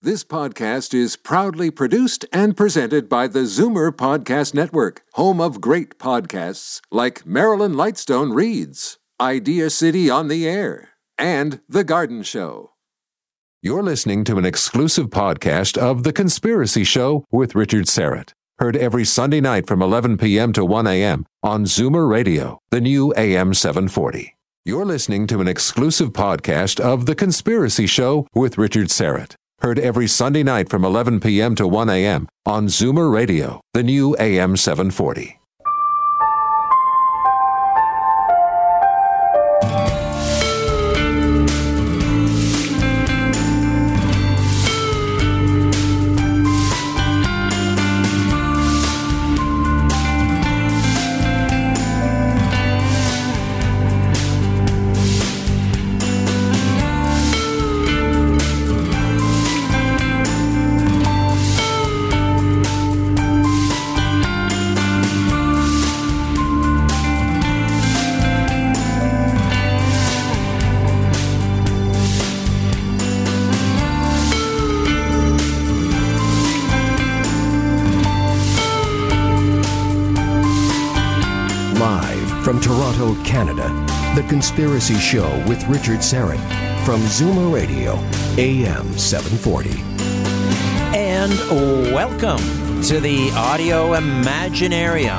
This podcast is proudly produced and presented by the Zoomer Podcast Network, home of great podcasts like Marilyn Lightstone Reads, Idea City on the Air, and The Garden Show. You're listening to an exclusive podcast of The Conspiracy Show with Richard Syrett. Heard every Sunday night from 11 p.m. to 1 a.m. on Zoomer Radio, the new AM 740. You're listening to an exclusive podcast of The Conspiracy Show with Richard Syrett. Heard every Sunday night from 11 p.m. to 1 a.m. on Zoomer Radio, the new AM 740. From Toronto, Canada, The Conspiracy Show with Richard Syrett from Zoomer Radio, AM 740. And welcome to the Audio Imaginarium.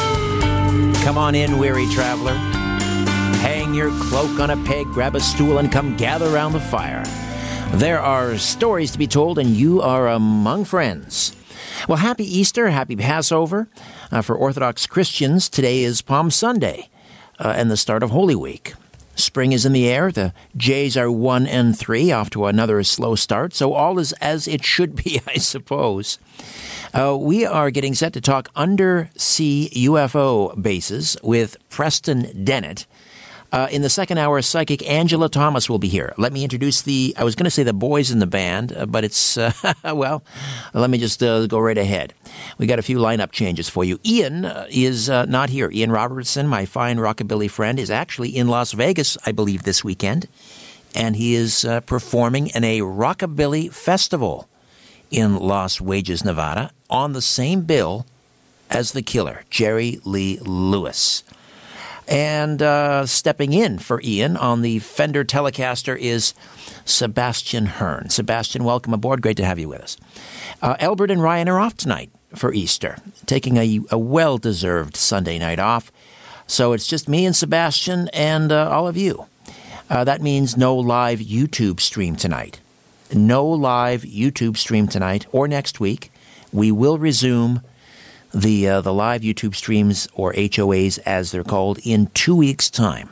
Come on in, weary traveler. Hang your cloak on a peg, grab a stool, and come gather around the fire. There are stories to be told, and you are among friends. Well, happy Easter, happy Passover. For Orthodox Christians, today is Palm Sunday and the start of Holy Week. Spring is in the air. The Jays are 1 and 3, off to another slow start. So all is as it should be, I suppose. We are getting set to talk undersea UFO bases with Preston Dennett. In the second hour, psychic Angela Thomas will be here. Let me introduce I was going to say the boys in the band, but it's, well, let me just go right ahead. We got a few lineup changes for you. Ian is not here. Ian Robertson, my fine rockabilly friend, is actually in Las Vegas, I believe, this weekend. And he is performing in a rockabilly festival in Las Vegas, Nevada, on the same bill as the killer, Jerry Lee Lewis. And stepping in for Ian on the Fender Telecaster is Sebastian Hearn. Sebastian, welcome aboard. Great to have you with us. Albert and Ryan are off tonight for Easter, taking a well-deserved Sunday night off. So it's just me and Sebastian and all of you. That means no live YouTube stream tonight. No live YouTube stream tonight or next week. We will resume the live YouTube streams, or HOAs as they're called, in 2 weeks' time.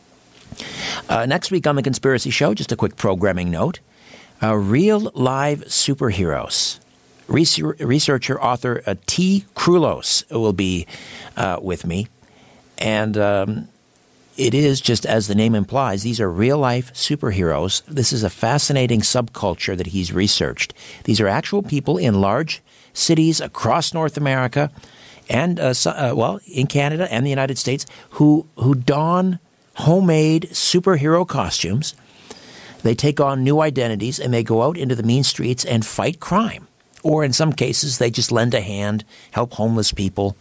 Next week on The Conspiracy Show, just a quick programming note, real live superheroes. Researcher, author T. Krulos will be with me. And it is, just as the name implies, these are real-life superheroes. This is a fascinating subculture that he's researched. These are actual people in large cities across North America and, in Canada and the United States who don homemade superhero costumes. They take on new identities and they go out into the mean streets and fight crime. Or in some cases, they just lend a hand, help homeless people.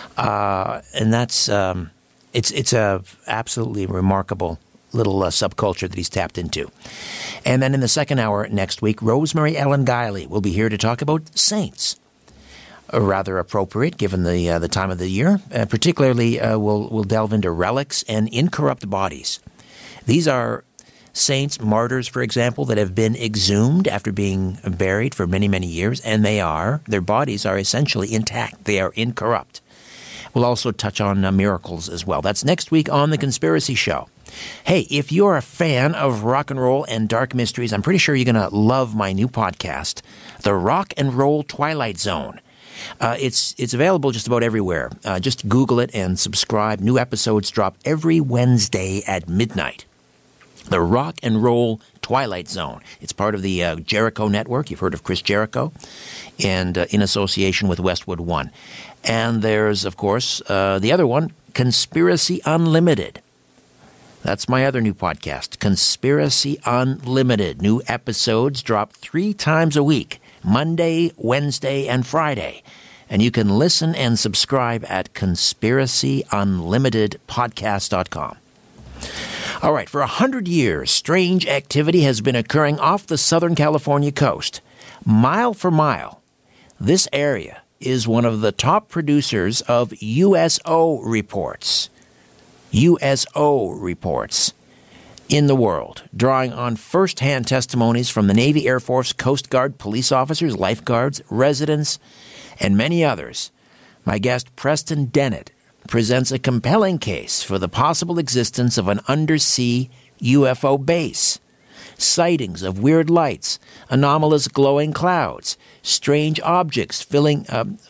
And that's, it's a absolutely remarkable little subculture that he's tapped into. And then in the second hour next week, Rosemary Ellen Guiley will be here to talk about saints. Rather appropriate given the time of the year. Particularly, we'll delve into relics and incorrupt bodies. These are saints, martyrs, for example, that have been exhumed after being buried for many, many years, and their bodies are essentially intact. They are incorrupt. We'll also touch on miracles as well. That's next week on The Conspiracy Show. Hey, if you're a fan of rock and roll and dark mysteries, I'm pretty sure you're going to love my new podcast, The Rock and Roll Twilight Zone. It's available just about everywhere. Just Google it and subscribe. New episodes drop every Wednesday at midnight. The Rock and Roll Twilight Zone. It's part of the Jericho Network. You've heard of Chris Jericho, and in association with Westwood One. And there's, of course, the other one, Conspiracy Unlimited. That's my other new podcast, Conspiracy Unlimited. New episodes drop 3 times a week, Monday, Wednesday, and Friday. And you can listen and subscribe at conspiracyunlimitedpodcast.com. All right, for 100 years, strange activity has been occurring off the Southern California coast. Mile for mile, this area is one of the top producers of USO reports. USO reports in the world, drawing on first-hand testimonies from the Navy, Air Force, Coast Guard, police officers, lifeguards, residents, and many others. My guest, Preston Dennett, presents a compelling case for the possible existence of an undersea UFO base. Sightings of weird lights, anomalous glowing clouds, strange objects flying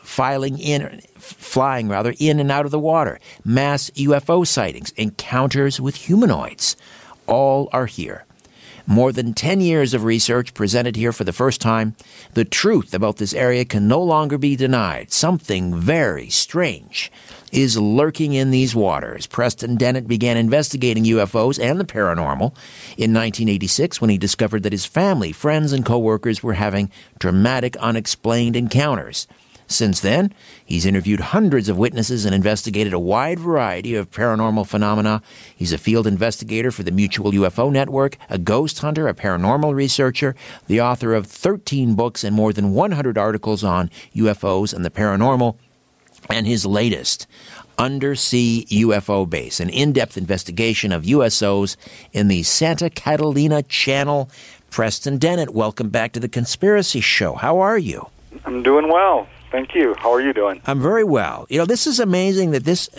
in and out of the water, mass UFO sightings, encounters with humanoids. All are here. More than 10 years of research presented here for the first time. The truth about this area can no longer be denied. Something very strange is lurking in these waters. Preston Dennett began investigating UFOs and the paranormal in 1986 when he discovered that his family, friends, and co-workers were having dramatic, unexplained encounters. Since then, he's interviewed hundreds of witnesses and investigated a wide variety of paranormal phenomena. He's a field investigator for the Mutual UFO Network, a ghost hunter, a paranormal researcher, the author of 13 books and more than 100 articles on UFOs and the paranormal, and his latest, Undersea UFO Base, an in-depth investigation of USOs in the Santa Catalina Channel. Preston Dennett, welcome back to The Conspiracy Show. How are you? I'm doing well. Thank you. How are you doing? I'm very well. You know, this is amazing that this,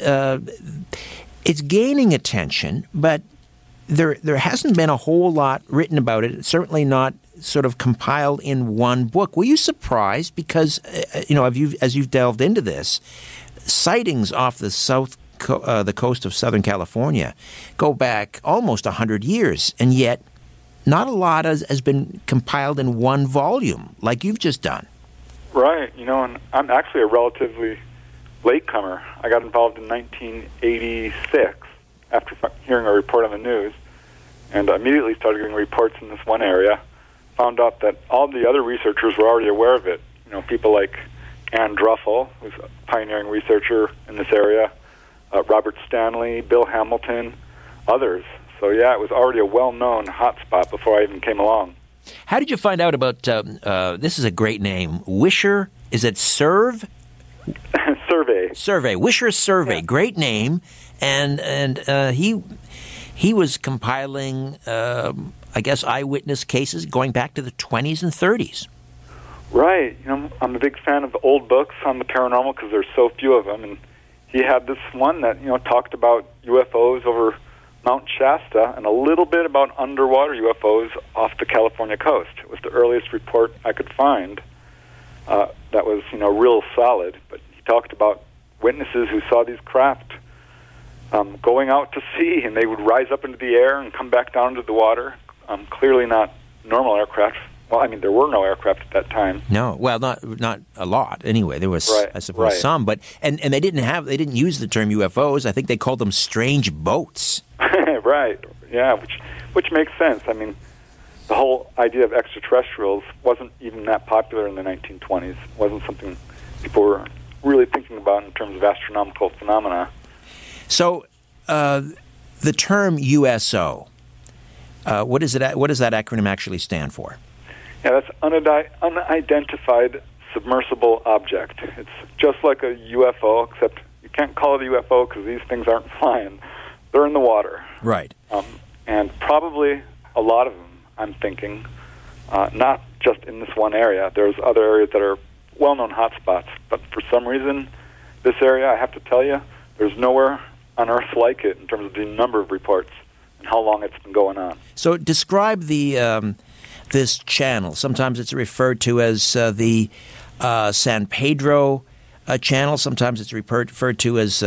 it's gaining attention, but there hasn't been a whole lot written about it. It's certainly not sort of compiled in one book. Were you surprised? Because, as you've delved into this, sightings off the the coast of Southern California go back almost 100 years, and yet not a lot has been compiled in one volume like you've just done. Right. And I'm actually a relatively latecomer. I got involved in 1986 after hearing a report on the news, and immediately started getting reports in this one area. Found out that all the other researchers were already aware of it. People like Ann Druffel, who's a pioneering researcher in this area, Robert Stanley, Bill Hamilton, others. So, yeah, it was already a well-known hotspot before I even came along. How did you find out about, this is a great name, Wisher, is it Survey? Survey, Wisher Survey, yeah. Great name, and he was compiling, I guess, eyewitness cases going back to the 20s and 30s. Right, I'm a big fan of the old books on the paranormal because there's so few of them, and he had this one that, talked about UFOs over Mount Shasta, and a little bit about underwater UFOs off the California coast. It was the earliest report I could find that was, real solid. But he talked about witnesses who saw these craft going out to sea, and they would rise up into the air and come back down into the water. Clearly not normal aircraft. Well, there were no aircraft at that time. No, well, not a lot. Anyway, there was, right, I suppose, some, but and they didn't use the term UFOs. I think they called them strange boats. Right. Yeah, which makes sense. The whole idea of extraterrestrials wasn't even that popular in the 1920s. It wasn't something people were really thinking about in terms of astronomical phenomena. So, the term USO, what does that acronym actually stand for? Yeah, that's unidentified submersible object. It's just like a UFO, except you can't call it a UFO because these things aren't flying. They're in the water. Right. And probably a lot of them, I'm thinking, not just in this one area. There's other areas that are well-known hotspots. But for some reason, this area, I have to tell you, there's nowhere on Earth like it in terms of the number of reports and how long it's been going on. So describe this channel. Sometimes it's referred to as the San Pedro channel. Sometimes it's referred to as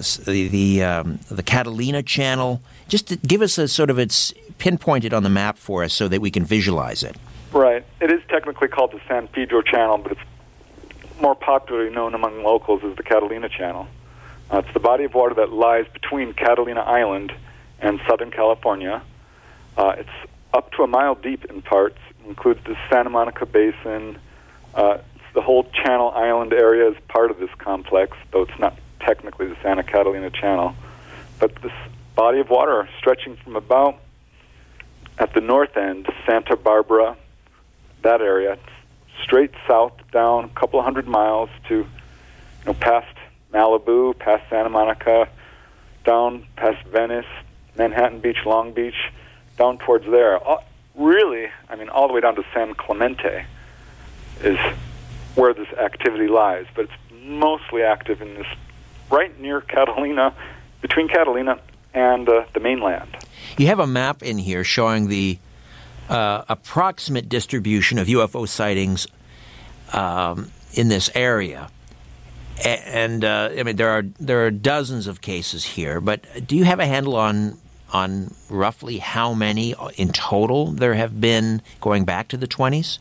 the Catalina channel. Just to give us a sort of, it's pinpointed on the map for us so that we can visualize it. Right. It is technically called the San Pedro channel, but it's more popularly known among locals as the Catalina channel. It's the body of water that lies between Catalina Island and Southern California. It's up to a mile deep in parts. It includes the Santa Monica Basin. The whole Channel Island area is part of this complex, though it's not technically the Santa Catalina Channel. But this body of water stretching from about at the north end, Santa Barbara, that area, straight south down a couple of 100 miles to past Malibu, past Santa Monica, down past Venice, Manhattan Beach, Long Beach, down towards there. Really, all the way down to San Clemente is where this activity lies. But it's mostly active in this right near Catalina, between Catalina and the mainland. You have a map in here showing the approximate distribution of UFO sightings in this area. And there are dozens of cases here, but do you have a handle on roughly how many in total there have been going back to the 20s?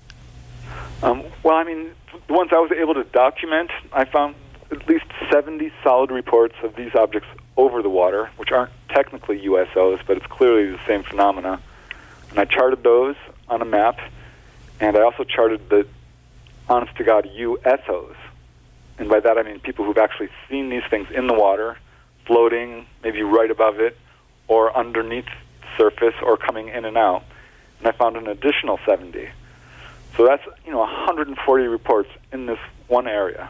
The ones I was able to document, I found at least 70 solid reports of these objects over the water, which aren't technically USOs, but it's clearly the same phenomena. And I charted those on a map, and I also charted the honest-to-God USOs. And by that I mean people who've actually seen these things in the water, floating, maybe right above it, or underneath the surface, or coming in and out. And I found an additional 70. So that's 140 reports in this one area.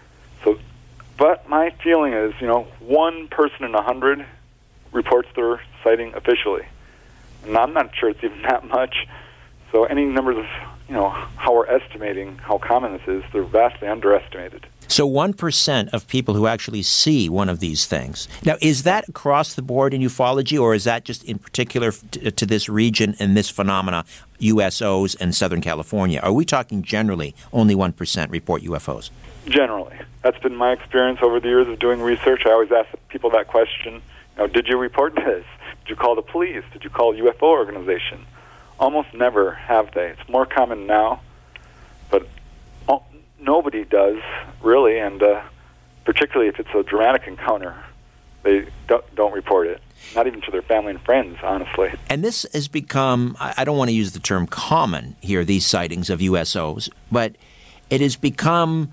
But my feeling is, one person in 100 reports their sighting officially. And I'm not sure it's even that much. So any numbers of, how we're estimating how common this is, they're vastly underestimated. So 1% of people who actually see one of these things. Now, is that across the board in ufology, or is that just in particular to this region and this phenomena, USOs and Southern California? Are we talking generally only 1% report UFOs? Generally. That's been my experience over the years of doing research. I always ask people that question, did you report this? Did you call the police? Did you call a UFO organization? Almost never have they. It's more common now, but nobody does, really, and particularly if it's a dramatic encounter, they don't report it, not even to their family and friends, honestly. And this has become, I don't want to use the term common here, these sightings of USOs, but it has become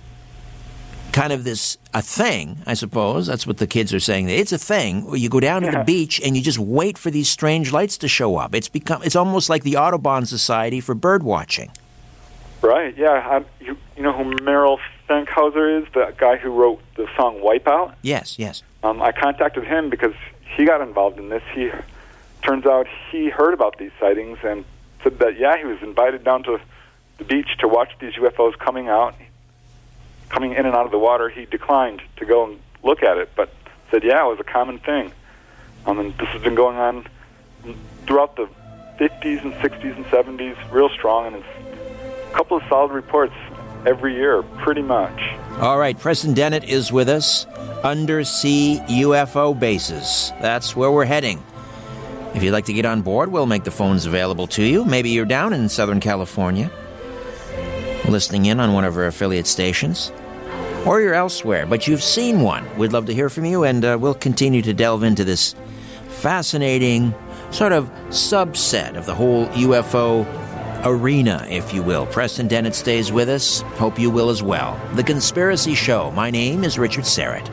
kind of a thing, I suppose. That's what the kids are saying. It's a thing where you go down to the beach and you just wait for these strange lights to show up. It's almost like the Audubon Society for bird watching. Right, yeah. You know who Merrill Fankhauser is, the guy who wrote the song Wipeout? Yes. I contacted him because he got involved in this. Turns out he heard about these sightings and said that, he was invited down to the beach to watch these UFOs coming in and out of the water. He declined to go and look at it, but said, it was a common thing. And this has been going on throughout the 50s and 60s and 70s, real strong, and it's a couple of solid reports every year, pretty much. All right, Preston Dennett is with us. Undersea UFO bases. That's where we're heading. If you'd like to get on board, we'll make the phones available to you. Maybe you're down in Southern California, listening in on one of our affiliate stations, or you're elsewhere, but you've seen one. We'd love to hear from you, and we'll continue to delve into this fascinating sort of subset of the whole UFO arena, if you will. Preston Dennett stays with us. Hope you will as well. The Conspiracy Show. My name is Richard Syrett.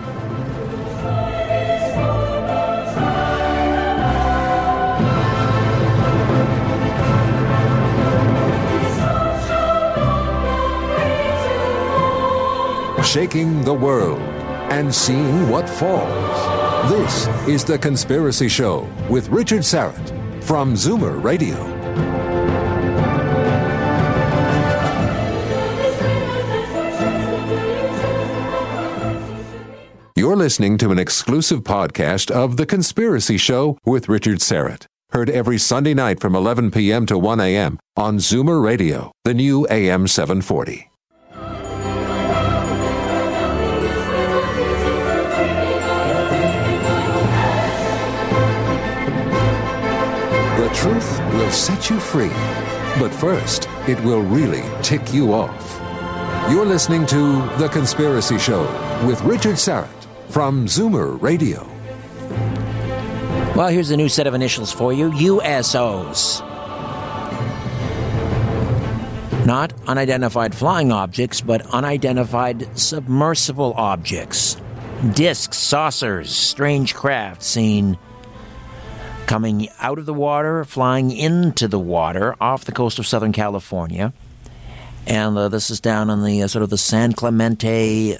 Shaking the world and seeing what falls. This is The Conspiracy Show with Richard Syrett from Zoomer Radio. You're listening to an exclusive podcast of The Conspiracy Show with Richard Syrett. Heard every Sunday night from 11 p.m. to 1 a.m. on Zoomer Radio, the new AM 740. The truth will set you free, but first, it will really tick you off. You're listening to The Conspiracy Show with Richard Syrett from Zoomer Radio. Well, here's a new set of initials for you, USOs. Not unidentified flying objects, but unidentified submersible objects. Discs, saucers, strange craft seen coming out of the water, flying into the water off the coast of Southern California. And this is down on the sort of the San Clemente,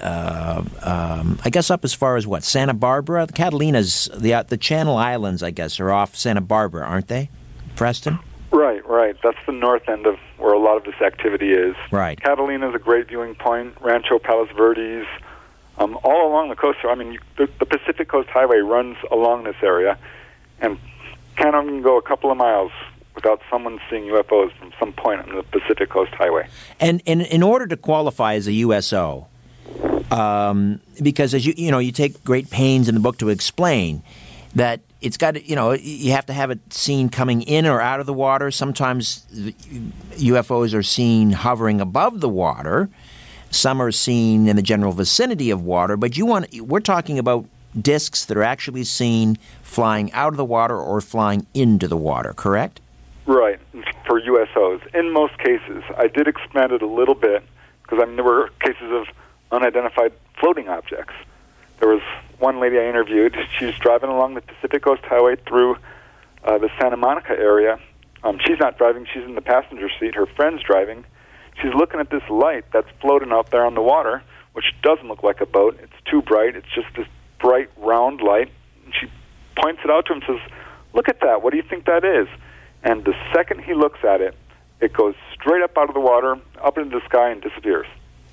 I guess up as far as what, Santa Barbara? The Catalinas, the Channel Islands, I guess, are off Santa Barbara, aren't they, Preston? Right. That's the north end of where a lot of this activity is. Right. Catalina is a great viewing point. Rancho Palos Verdes, all along the coast. I mean, the Pacific Coast Highway runs along this area, and can't even go a couple of miles without someone seeing UFOs from some point on the Pacific Coast Highway. And in order to qualify as a USO, because as you take great pains in the book to explain that it's got, you have to have it seen coming in or out of the water. Sometimes UFOs are seen hovering above the water. Some are seen in the general vicinity of water. But we're talking about discs that are actually seen flying out of the water or flying into the water, correct? Right, for USOs. In most cases, I did expand it a little bit because there were cases of unidentified floating objects. There was one lady I interviewed. She's driving along the Pacific Coast Highway through the Santa Monica area. She's not driving. She's in the passenger seat. Her friend's driving. She's looking at this light that's floating out there on the water, which doesn't look like a boat. It's too bright. It's just this bright, round light. And she points it out to him and says, "Look at that. What do you think that is?" And the second he looks at it, it goes straight up out of the water, up into the sky, and disappears.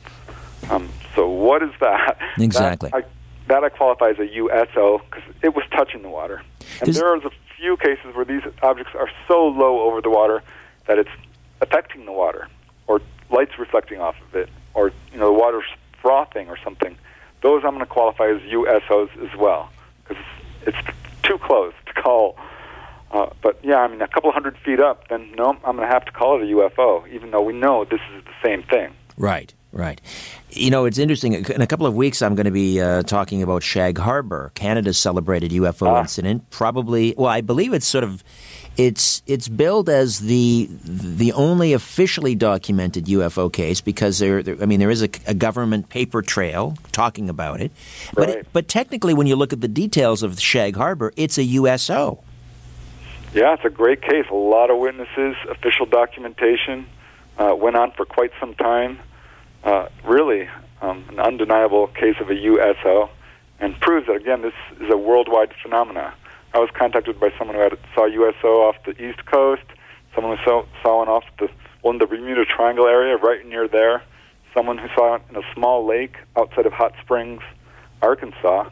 So what is that? Exactly. That I qualify as a USO because it was touching the water. And there are a few cases where these objects are so low over the water that it's affecting the water, or light's reflecting off of it, or the water's frothing or something. Those I'm going to qualify as USOs as well because it's too close to call. But yeah, I mean, a couple hundred feet up, then no, I'm going to have to call it a UFO, even though we know this is the same thing. Right. It's interesting. In a couple of weeks, I'm going to be talking about Shag Harbor, Canada's celebrated UFO incident. Probably, well, I believe it's sort of, it's billed as the only officially documented UFO case because there is a government paper trail talking about it. Right. But technically, when you look at the details of Shag Harbor, it's a USO. Yeah, it's a great case. A lot of witnesses, official documentation, went on for quite some time. Really, an undeniable case of a USO, and proves that, again, this is a worldwide phenomena. I was contacted by someone who saw a USO off the East Coast, someone who saw one off the Bermuda Triangle area right near there, someone who saw it in a small lake outside of Hot Springs, Arkansas.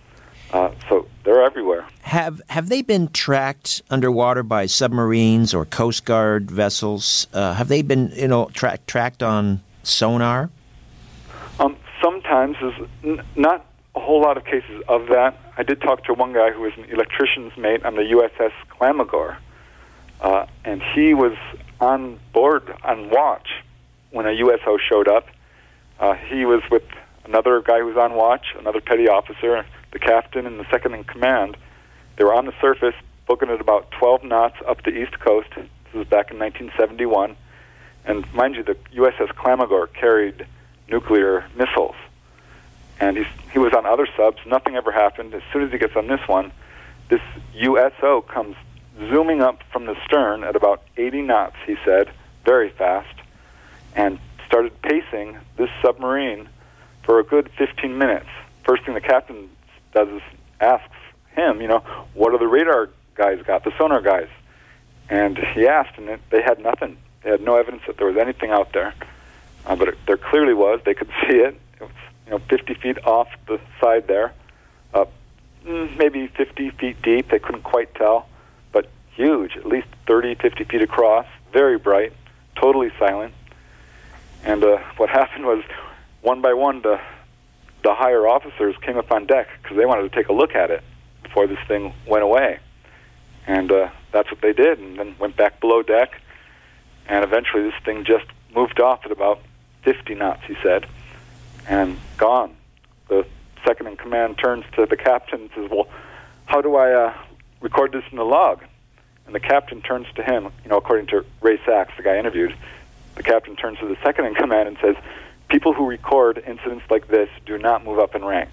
So they're everywhere. Have they been tracked underwater by submarines or Coast Guard vessels? Have they been tracked on sonar? Sometimes there's not a whole lot of cases of that. I did talk to one guy who was an electrician's mate on the USS Clamagore, and he was on board on watch when a USO showed up. He was with another guy who was on watch, another petty officer, the captain and the second in command. They were on the surface, booking at about 12 knots up the East Coast. This was back in 1971. And mind you, the USS Clamagore carried nuclear missiles. And he was on other subs. Nothing ever happened. As soon as he gets on this one, this USO comes zooming up from the stern at about 80 knots, he said, very fast, and started pacing this submarine for a good 15 minutes. First thing the captain does is asks him, what are the radar guys got, the sonar guys? And he asked, and they had nothing. They had no evidence that there was anything out there. But there clearly was. They could see it. It was 50 feet off the side there, maybe 50 feet deep. They couldn't quite tell, but huge, at least 30, 50 feet across, very bright, totally silent. And what happened was, one by one, the higher officers came up on deck because they wanted to take a look at it before this thing went away. And that's what they did, and then went back below deck. And eventually this thing just moved off at about 50 knots, he said, and gone. The second in command turns to the captain and says, well, how do I record this in the log. And the captain turns to him, according to Ray Sachs, the guy interviewed, the captain turns to the second in command and says, people who record incidents like this do not move up in rank.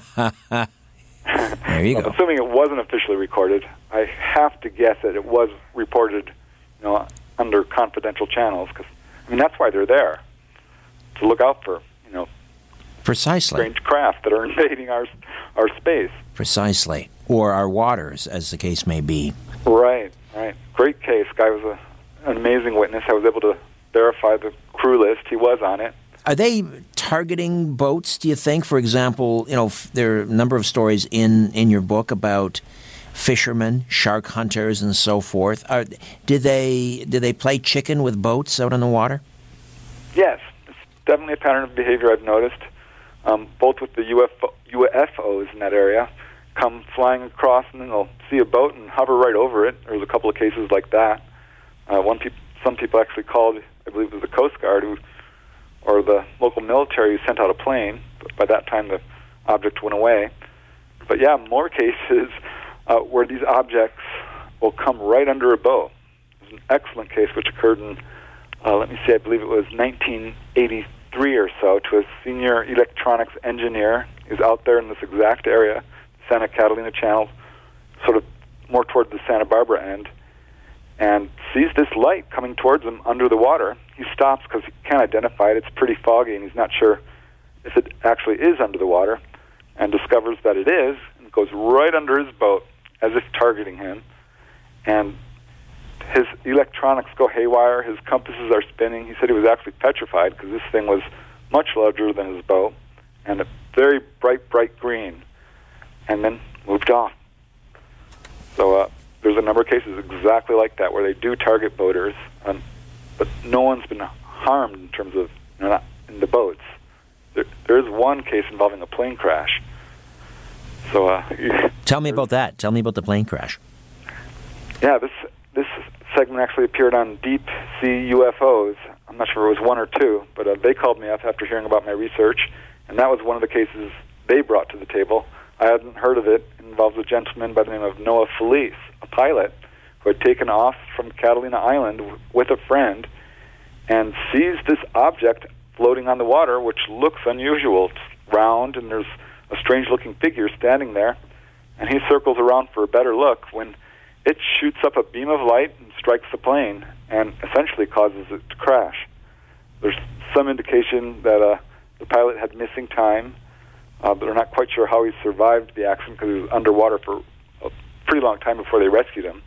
There you go. Assuming it wasn't officially recorded, I have to guess that it was reported, under confidential channels, because, that's why they're there, to look out for, precisely strange craft that are invading our space. Precisely. Or our waters, as the case may be. Right. Great case. Guy was an amazing witness. I was able to verify the crew list. He was on it. Are they targeting boats, do you think? For example, there are a number of stories in your book about fishermen, shark hunters, and so forth. Did they play chicken with boats out on the water? Yes. It's definitely a pattern of behavior I've noticed, both with the UFOs in that area, come flying across, and then they'll see a boat and hover right over it. There was a couple of cases like that. Some people actually called, I believe it was the Coast Guard, or the local military, who sent out a plane. But by that time, the object went away. But yeah, more cases where these objects will come right under a boat. There's an excellent case which occurred in, I believe it was 1983 or so, to a senior electronics engineer who's out there in this exact area, Santa Catalina Channel, sort of more toward the Santa Barbara end, and sees this light coming towards him under the water. He stops because he can't identify it. It's pretty foggy, and he's not sure if it actually is under the water, and discovers that it is, and goes right under his boat as if targeting him. And his electronics go haywire. His compasses are spinning. He said he was actually petrified because this thing was much larger than his boat and a very bright green, and then moved off. So there's a number of cases exactly like that where they do target boaters, but no one's been harmed in terms of not in the boats. There is one case involving a plane crash. So tell me about that. Tell me about the plane crash. Yeah, this segment actually appeared on Deep Sea UFOs. I'm not sure if it was one or two, but they called me up after hearing about my research, and that was one of the cases they brought to the table. I hadn't heard of it. It involves a gentleman by the name of Noah Felice, a pilot who had taken off from Catalina Island with a friend and sees this object floating on the water, which looks unusual. It's round, and there's a strange-looking figure standing there, and he circles around for a better look when it shoots up a beam of light and strikes the plane and essentially causes it to crash. There's some indication that the pilot had missing time, but they're not quite sure how he survived the accident because he was underwater for a pretty long time before they rescued him.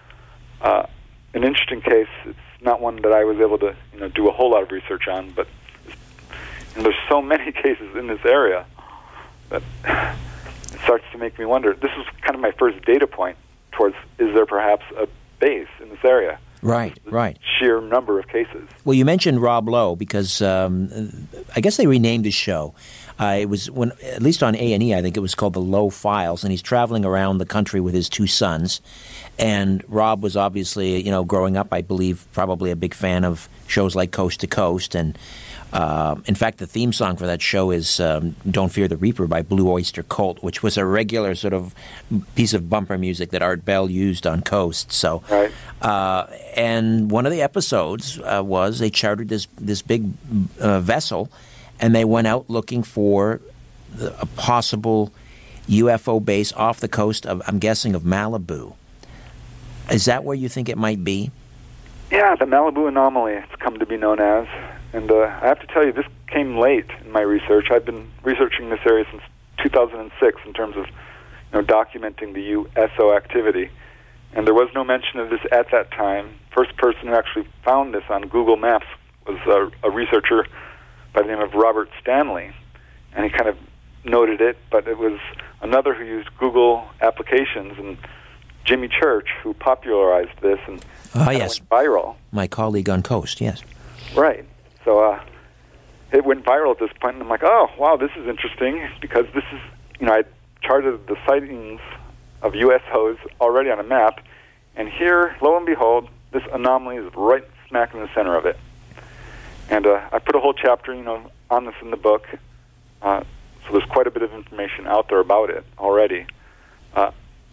An interesting case. It's not one that I was able to do a whole lot of research on, but there's so many cases in this area that it starts to make me wonder. This is kind of my first data point towards, is there perhaps a base in this area? Right. Sheer number of cases. Well, you mentioned Rob Lowe because I guess they renamed his show. It was at least on A&E, I think it was called The Lowe Files, and he's traveling around the country with his two sons. And Rob was obviously, growing up, I believe, probably a big fan of shows like Coast to Coast. And in fact, the theme song for that show is Don't Fear the Reaper by Blue Oyster Cult, which was a regular sort of piece of bumper music that Art Bell used on Coast. So, right. And one of the episodes was they chartered this big vessel, and they went out looking for a possible UFO base off the coast of, I'm guessing, of Malibu. Is that where you think it might be? Yeah, the Malibu anomaly, it's come to be known as. And I have to tell you, this came late in my research. I've been researching this area since 2006 in terms of documenting the USO activity. And there was no mention of this at that time. First person who actually found this on Google Maps was a researcher by the name of Robert Stanley. And he kind of noted it, but it was another who used Google applications, and Jimmy Church, who popularized this and yes, went viral. My colleague on Coast, yes. Right. So it went viral at this point, and I'm like, oh, wow, this is interesting, because this is, I charted the sightings of USOs already on a map, and here, lo and behold, this anomaly is right smack in the center of it. And I put a whole chapter, on this in the book, so there's quite a bit of information out there about it already.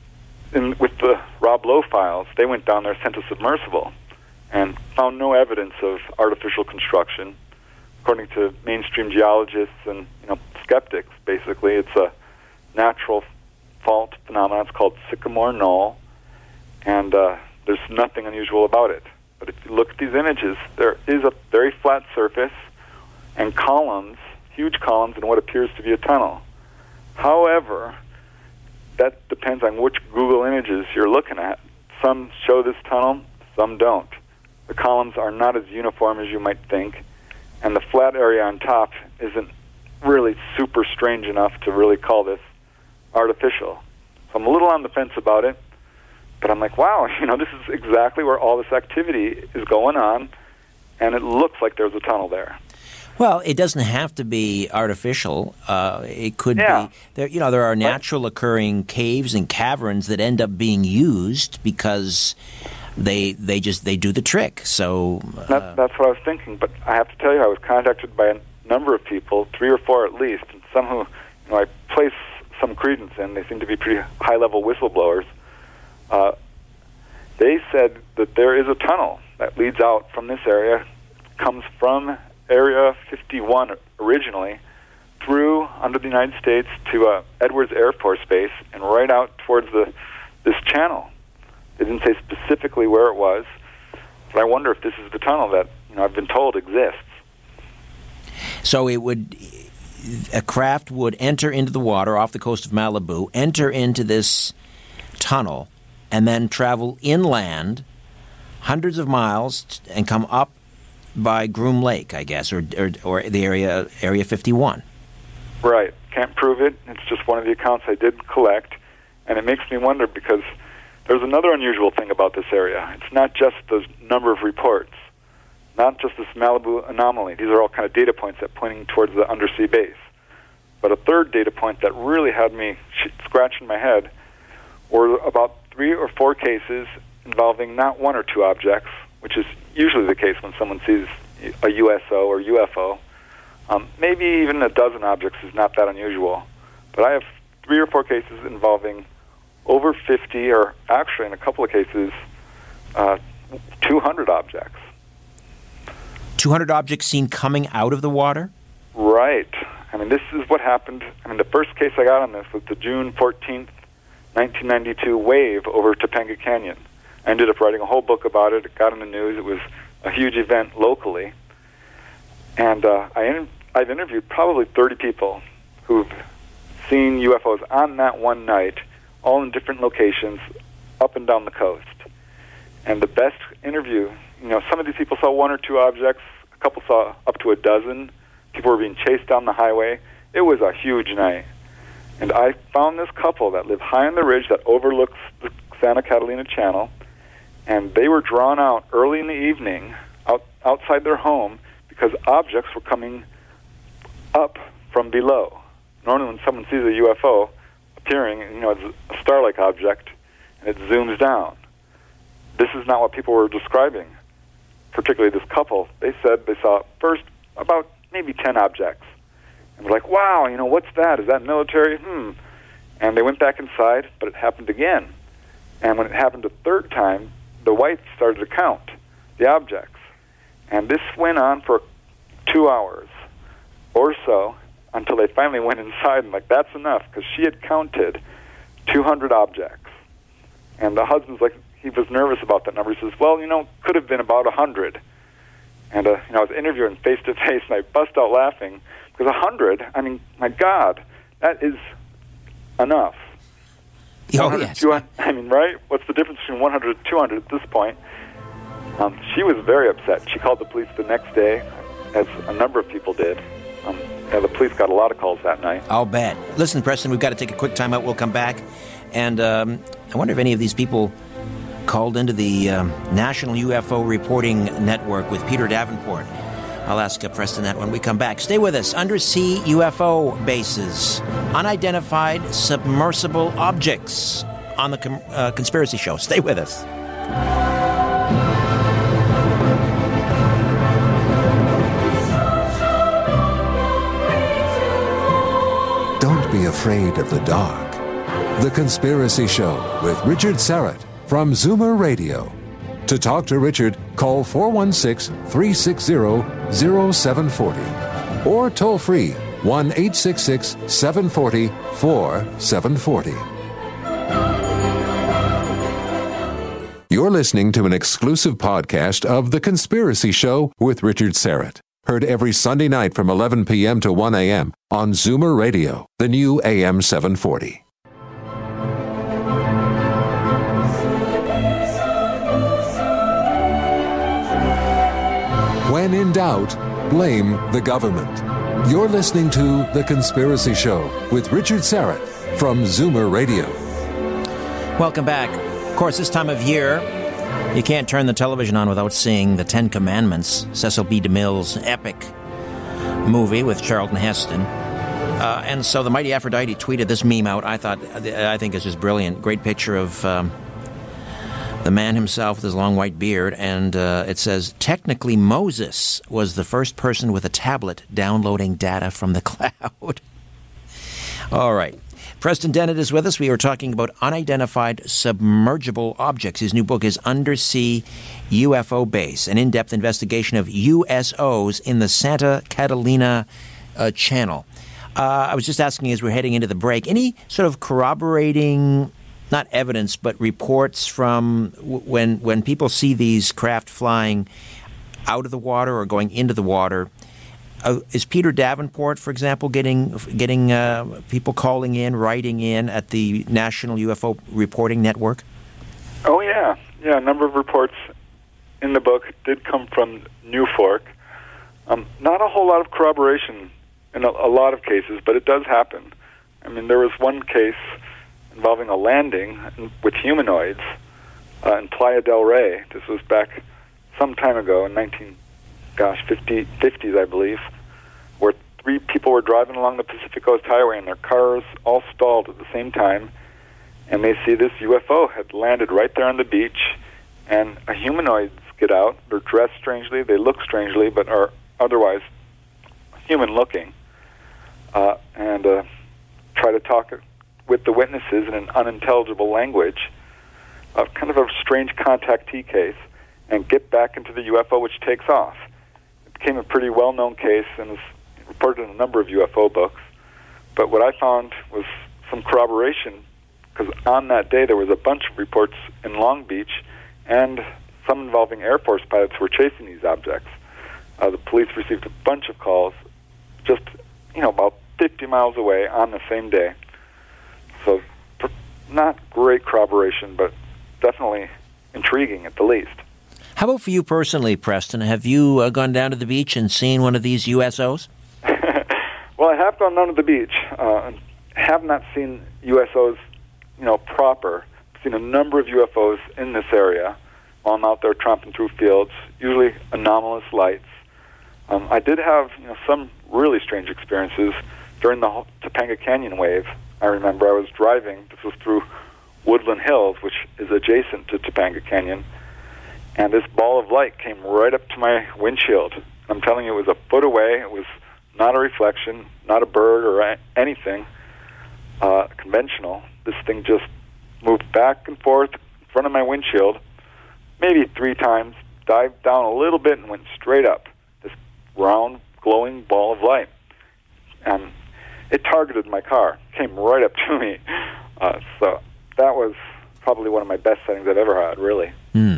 with the Rob Lowe files, they went down there, sent a submersible, and found no evidence of artificial construction. According to mainstream geologists and skeptics, basically, it's a natural fault phenomenon. It's called Sycamore Knoll, and there's nothing unusual about it. But if you look at these images, there is a very flat surface and columns, huge columns, in what appears to be a tunnel. However, that depends on which Google images you're looking at. Some show this tunnel, some don't. The columns are not as uniform as you might think, and the flat area on top isn't really super strange enough to really call this artificial. So I'm a little on the fence about it, but I'm like, wow, this is exactly where all this activity is going on, and it looks like there's a tunnel there. Well, it doesn't have to be artificial. It could be there are natural occurring caves and caverns that end up being used because they do the trick. So that's what I was thinking. But I have to tell you, I was contacted by a number of people, 3 or 4 at least, and some who I place some credence in. They seem to be pretty high-level whistleblowers. They said that there is a tunnel that leads out from this area, comes from Area 51 originally, through under the United States to Edwards Air Force Base and right out towards this channel. They didn't say specifically where it was, but I wonder if this is the tunnel that I've been told exists. So a craft would enter into the water off the coast of Malibu, enter into this tunnel, and then travel inland hundreds of miles and come up by Groom Lake, I guess, or the area 51. Right. Can't prove it. It's just one of the accounts I did collect, and it makes me wonder because there's another unusual thing about this area. It's not just the number of reports, not just this Malibu anomaly. These are all kind of data points that pointing towards the undersea base. But a third data point that really had me scratching my head were about 3 or 4 cases involving not 1 or 2 objects, which is usually the case when someone sees a USO or UFO. Maybe even a dozen objects is not that unusual. But I have 3 or 4 cases involving over 50, or actually in a couple of cases, 200 objects. 200 objects seen coming out of the water? Right. This is what happened. The first case I got on this was the June 14th, 1992 wave over Topanga Canyon. I ended up writing a whole book about it. It got in the news. It was a huge event locally. And I've interviewed probably 30 people who've seen UFOs on that one night, all in different locations, up and down the coast. And the best interview, some of these people saw 1 or 2 objects. A couple saw up to a dozen. People were being chased down the highway. It was a huge night. And I found this couple that lived high on the ridge that overlooks the Santa Catalina Channel, and they were drawn out early in the evening outside their home because objects were coming up from below. Normally when someone sees a UFO appearing, it's a star-like object, and it zooms down. This is not what people were describing, particularly this couple. They said they saw first about maybe 10 objects. And they're like, wow, what's that? Is that military? And they went back inside, but it happened again. And when it happened a third time, the wife started to count the objects. And this went on for 2 hours or so until they finally went inside and that's enough, because she had counted 200 objects. And the husband's he was nervous about that number. He says, well, could have been about 100. And I was interviewing face-to-face, and I bust out laughing, because 100, my God, that is enough. Oh, yes. Right? What's the difference between 100 and 200 at this point? She was very upset. She called the police the next day, as a number of people did. The police got a lot of calls that night. I'll bet. Listen, Preston, we've got to take a quick time out. We'll come back. And I wonder if any of these people called into the National UFO Reporting Network with Peter Davenport. I'll ask Preston that when we come back. Stay with us. Undersea UFO bases. Unidentified submersible objects on the Conspiracy Show. Stay with us. Don't be afraid of the dark. The Conspiracy Show with Richard Syrett from Zoomer Radio. To talk to Richard, call 416-360-0740 or toll free 1-866-740-4740. You're listening to an exclusive podcast of The Conspiracy Show with Richard Syrett. Heard every Sunday night from 11 p.m. to 1 a.m. on Zoomer Radio, the new AM 740. When in doubt, blame the government. You're listening to The Conspiracy Show with Richard Syrett from Zoomer Radio. Welcome back. Of course, this time of year, you can't turn the television on without seeing The Ten Commandments, Cecil B. DeMille's epic movie with Charlton Heston. And so the Mighty Aphrodite tweeted this meme out. I think it's just brilliant. Great picture of the man himself with his long white beard. And it says, technically Moses was the first person with a tablet downloading data from the cloud. All right. Preston Dennett is with us. We are talking about unidentified submergible objects. His new book is Undersea UFO Base, an in-depth investigation of USOs in the Santa Catalina Channel. I was just asking as we're heading into the break, any sort of corroborating, not evidence, but reports from when people see these craft flying out of the water or going into the water? Is Peter Davenport, for example, getting people calling in, writing in at the National UFO Reporting Network? Oh, yeah. Yeah, a number of reports in the book did come from New Fork. Not a whole lot of corroboration in a lot of cases, but it does happen. I mean, there was one case involving a landing with humanoids in Playa del Rey. This was back some time ago in 50s, I believe, where 3 people were driving along the Pacific Coast Highway and their cars all stalled at the same time, and they see this UFO had landed right there on the beach, and humanoids get out. They're dressed strangely, they look strangely, but are otherwise human-looking, and try to talk with the witnesses in an unintelligible language, kind of a strange contactee case, and get back into the UFO, which takes off. It became a pretty well-known case and was reported in a number of UFO books. But what I found was some corroboration, because on that day there was a bunch of reports in Long Beach, and some involving Air Force pilots who were chasing these objects. The police received a bunch of calls just, about 50 miles away on the same day. So not great corroboration, but definitely intriguing at the least. How about for you personally, Preston? Have you gone down to the beach and seen one of these USOs? Well, I have gone down to the beach. Have not seen USOs, proper. I've seen a number of UFOs in this area while I'm out there tromping through fields, usually anomalous lights. I did have, some really strange experiences during the Topanga Canyon wave. I remember I was driving. This was through Woodland Hills, which is adjacent to Topanga Canyon. And this ball of light came right up to my windshield. I'm telling you, it was a foot away. It was not a reflection, not a bird or anything conventional. This thing just moved back and forth in front of my windshield, maybe 3 times, dived down a little bit and went straight up. This round, glowing ball of light. And it targeted my car, came right up to me. So that was probably one of my best sightings I've ever had, really.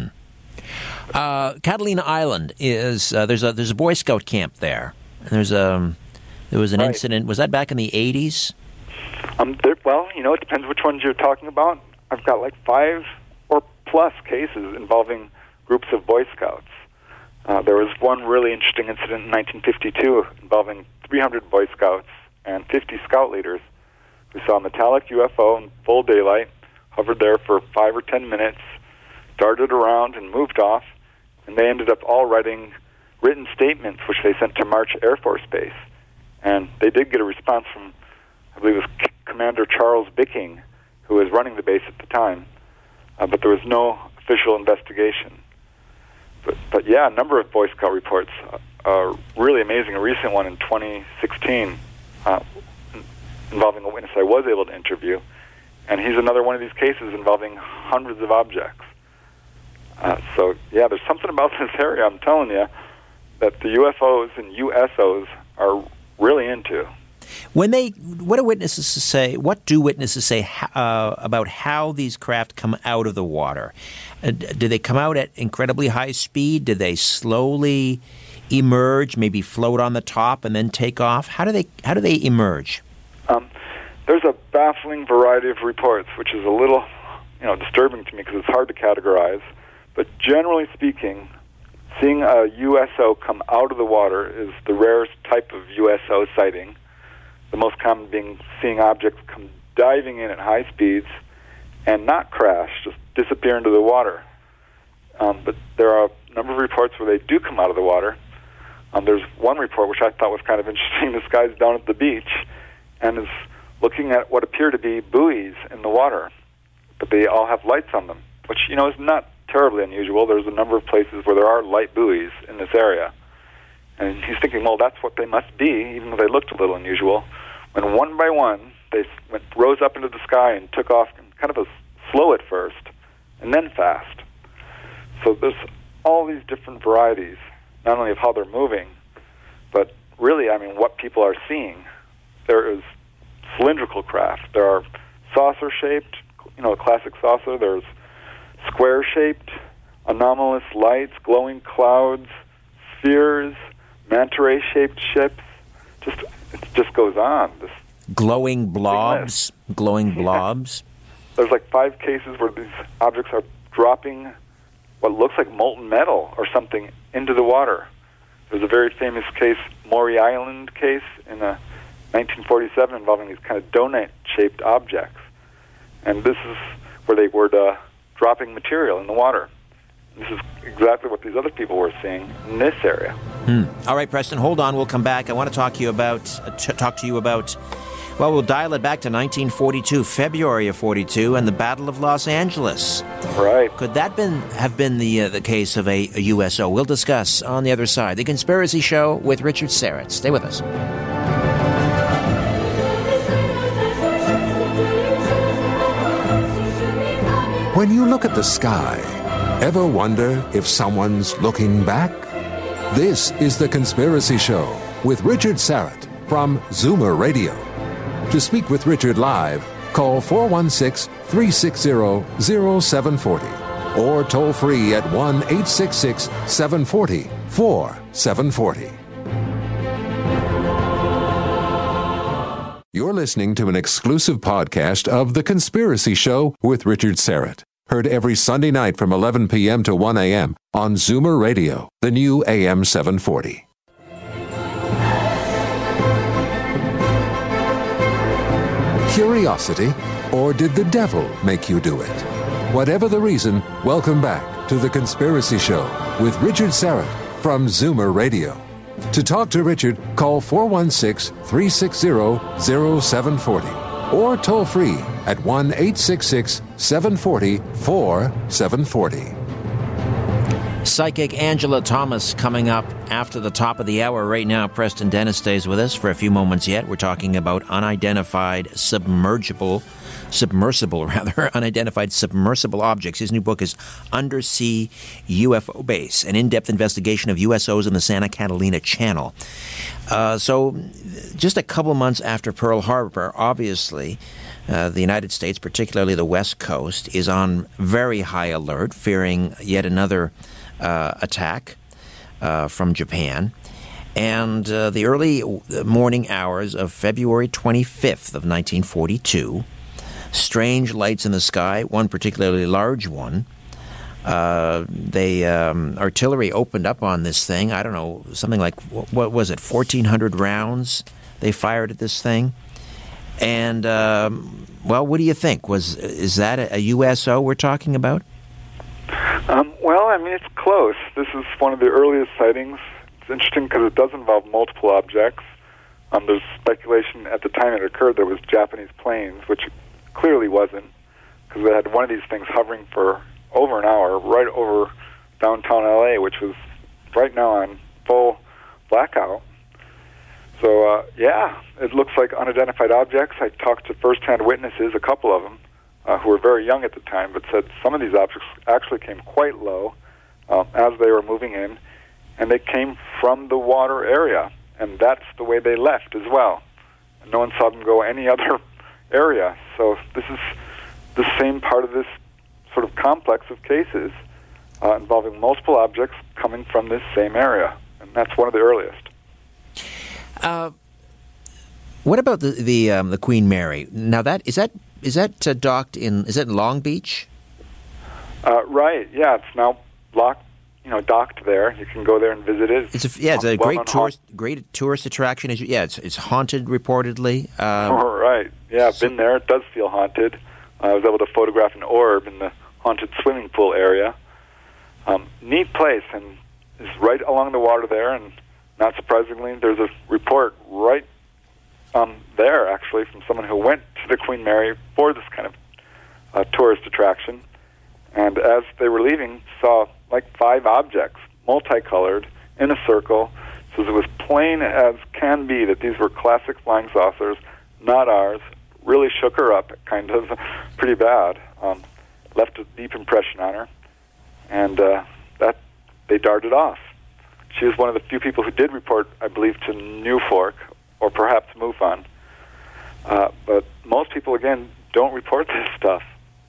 Catalina Island is there's a Boy Scout camp there. There was an incident. Was that back in the 80s? It depends which ones you're talking about. I've got like 5 or plus cases involving groups of Boy Scouts. There was one really interesting incident in 1952 involving 300 Boy Scouts and 50 Scout leaders who saw a metallic UFO in full daylight, hovered there for 5 or 10 minutes, darted around and moved off, and they ended up all writing written statements which they sent to March Air Force Base. And they did get a response from, I believe it was Commander Charles Bicking, who was running the base at the time, but there was no official investigation. But yeah, a number of Boy Scout reports, really amazing. A recent one in 2016 involving a witness I was able to interview, And he's another one of these cases involving hundreds of objects. So, yeah, there's something about this area, I'm telling you, that the UFOs and USOs are really into. What do witnesses say about how these craft come out of the water? Do they come out at incredibly high speed? Do they slowly emerge, maybe float on the top and then take off? How do they emerge? There's a baffling variety of reports, which is a little, disturbing to me because it's hard to categorize. But generally speaking, seeing a USO come out of the water is the rarest type of USO sighting. The most common being seeing objects come diving in at high speeds and not crash, just disappear into the water. But there are a number of reports where they do come out of the water. There's one report which I thought was kind of interesting. This guy's down at the beach and is looking at what appear to be buoys in the water, but they all have lights on them, which, is not terribly unusual. There's a number of places where there are light buoys in this area. And he's thinking, well, that's what they must be, even though they looked a little unusual. When one by one, they rose up into the sky and took off kind of slow at first, and then fast. So there's all these different varieties, not only of how they're moving, but really, what people are seeing. There is cylindrical craft. There are saucer-shaped, a classic saucer. There's square-shaped, anomalous lights, glowing clouds, spheres, manta ray-shaped ships. It just goes on. This glowing blobs. Glowing blobs. There's like 5 cases where these objects are dropping what looks like molten metal or something into the water. There's a very famous case, Maury Island case, in 1947 involving these kind of donut-shaped objects. And this is where they were dropping material in the water. This is exactly what these other people were seeing in this area. All right, Preston, hold on. We'll come back. I want to talk to you about, well, we'll dial it back to 1942, February of 42, and the Battle of Los Angeles. Right. Could that have been the case of a USO? We'll discuss on the other side. The Conspiracy Show with Richard Syrett. Stay with us. When you look at the sky, ever wonder if someone's looking back? This is The Conspiracy Show with Richard Syrett from Zoomer Radio. To speak with Richard live, call 416-360-0740 or toll free at 1-866-740-4740. You're listening to an exclusive podcast of The Conspiracy Show with Richard Syrett. Heard every Sunday night from 11 p.m. to 1 a.m. on Zoomer Radio, the new AM 740. Curiosity, or did the devil make you do it? Whatever the reason, welcome back to The Conspiracy Show with Richard Syrett from Zoomer Radio. To talk to Richard, call 416-360-0740 or toll free at 1-866-740-4740. Psychic Angela Thomas coming up after the top of the hour. Right now, Preston Dennis stays with us for a few moments yet. We're talking about unidentified submersible objects. His new book is Undersea UFO Base, an in-depth investigation of USOs in the Santa Catalina Channel. So just a couple months after Pearl Harbor, obviously, the United States, particularly the West Coast, is on very high alert, fearing yet another attack from Japan. And the early morning hours of February 25th of 1942, strange lights in the sky, one particularly large one. Artillery opened up on this thing. I don't know, something like, what was it, 1,400 rounds they fired at this thing. And, well, what do you think? Is that a USO we're talking about? Well, I mean, it's close. This is one of the earliest sightings. It's interesting because it does involve multiple objects. There's speculation at the time it occurred there was Japanese planes, which clearly wasn't, because they had one of these things hovering for over an hour right over downtown L.A., which was right now on full blackout. So, yeah, it looks like unidentified objects. I talked to first-hand witnesses, a couple of them, who were very young at the time, but said some of these objects actually came quite low as they were moving in, and they came from the water area, and that's the way they left as well. And no one saw them go any other area. So this is the same part of this sort of complex of cases involving multiple objects coming from this same area, and that's one of the earliest. What about the Queen Mary? Now is that docked in Long Beach? Right. Yeah, it's now docked there. You can go there and visit it. It's a great tourist attraction. It's haunted reportedly. Right. Yeah, I've been there. It does feel haunted. I was able to photograph an orb in the haunted swimming pool area. Neat place, and it's right along the water there. And not surprisingly, there's a report right there, actually, from someone who went to the Queen Mary for this kind of tourist attraction. And as they were leaving, saw like 5 objects, multicolored, in a circle. So it was plain as can be that these were classic flying saucers, not ours. Really shook her up, kind of pretty bad. Left a deep impression on her. And that they darted off. She was one of the few people who did report, I believe, to Newfork, or perhaps MUFON. But most people, again, don't report this stuff.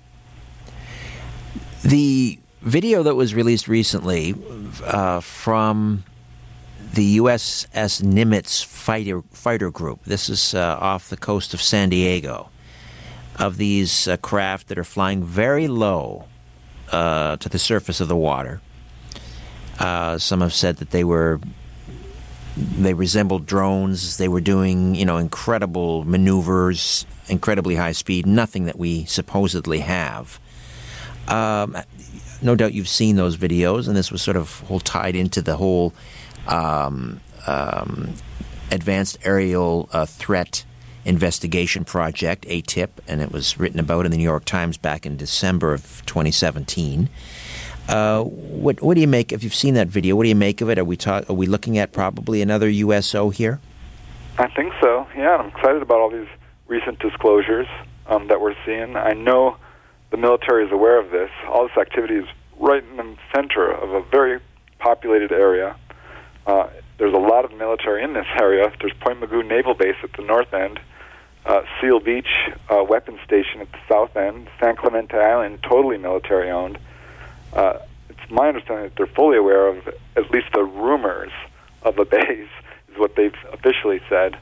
The video that was released recently from the USS Nimitz fighter group, this is off the coast of San Diego, of these craft that are flying very low to the surface of the water. Some have said that they resembled drones. They were doing, incredible maneuvers, incredibly high speed, nothing that we supposedly have. No doubt you've seen those videos, and this was sort of tied into the whole Advanced Aerial Threat Investigation Project, ATIP, and it was written about in the New York Times back in December of 2017. What do you make, if you've seen that video, what do you make of it? Are we looking at probably another USO here? I think so, yeah. I'm excited about all these recent disclosures that we're seeing. I know the military is aware of this. All this activity is right in the center of a very populated area. There's a lot of military in this area. There's Point Mugu Naval Base at the north end, Seal Beach Weapons Station at the south end, San Clemente Island, totally military-owned. It's my understanding that they're fully aware of at least the rumors of a base, is what they've officially said.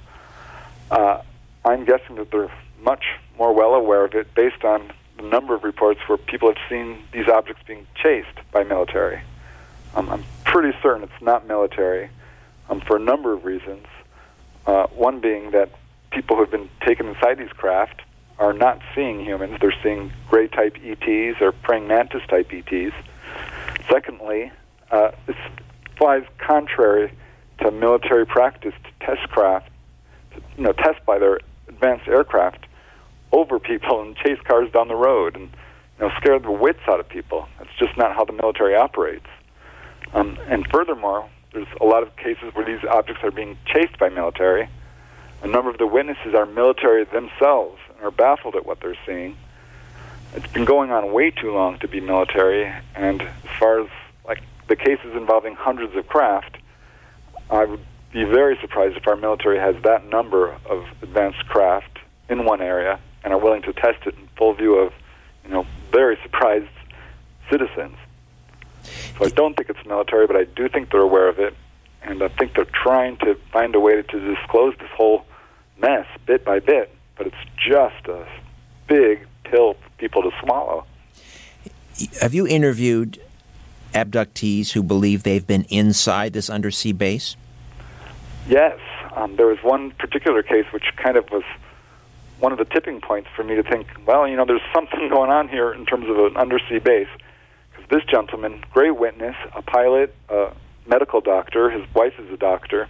I'm guessing that they're much more well aware of it based on the number of reports where people have seen these objects being chased by military. I'm pretty certain it's not military for a number of reasons. One being that people who have been taken inside these craft are not seeing humans. They're seeing gray-type ETs or praying mantis-type ETs. Secondly, this flies contrary to military practice to test craft, test by their advanced aircraft over people and chase cars down the road and scare the wits out of people. That's just not how the military operates. And furthermore, there's a lot of cases where these objects are being chased by military. A number of the witnesses are military themselves and are baffled at what they're seeing. It's been going on way too long to be military, and as far as the cases involving hundreds of craft, I would be very surprised if our military has that number of advanced craft in one area and are willing to test it in full view of, very surprised citizens. So I don't think it's military, but I do think they're aware of it, and I think they're trying to find a way to disclose this whole mess bit by bit, but it's just a big pill for people to swallow. Have you interviewed abductees who believe they've been inside this undersea base? Yes. There was one particular case which kind of was one of the tipping points for me to think, well, there's something going on here in terms of an undersea base. Because this gentleman, great witness, a pilot, a medical doctor, his wife is a doctor,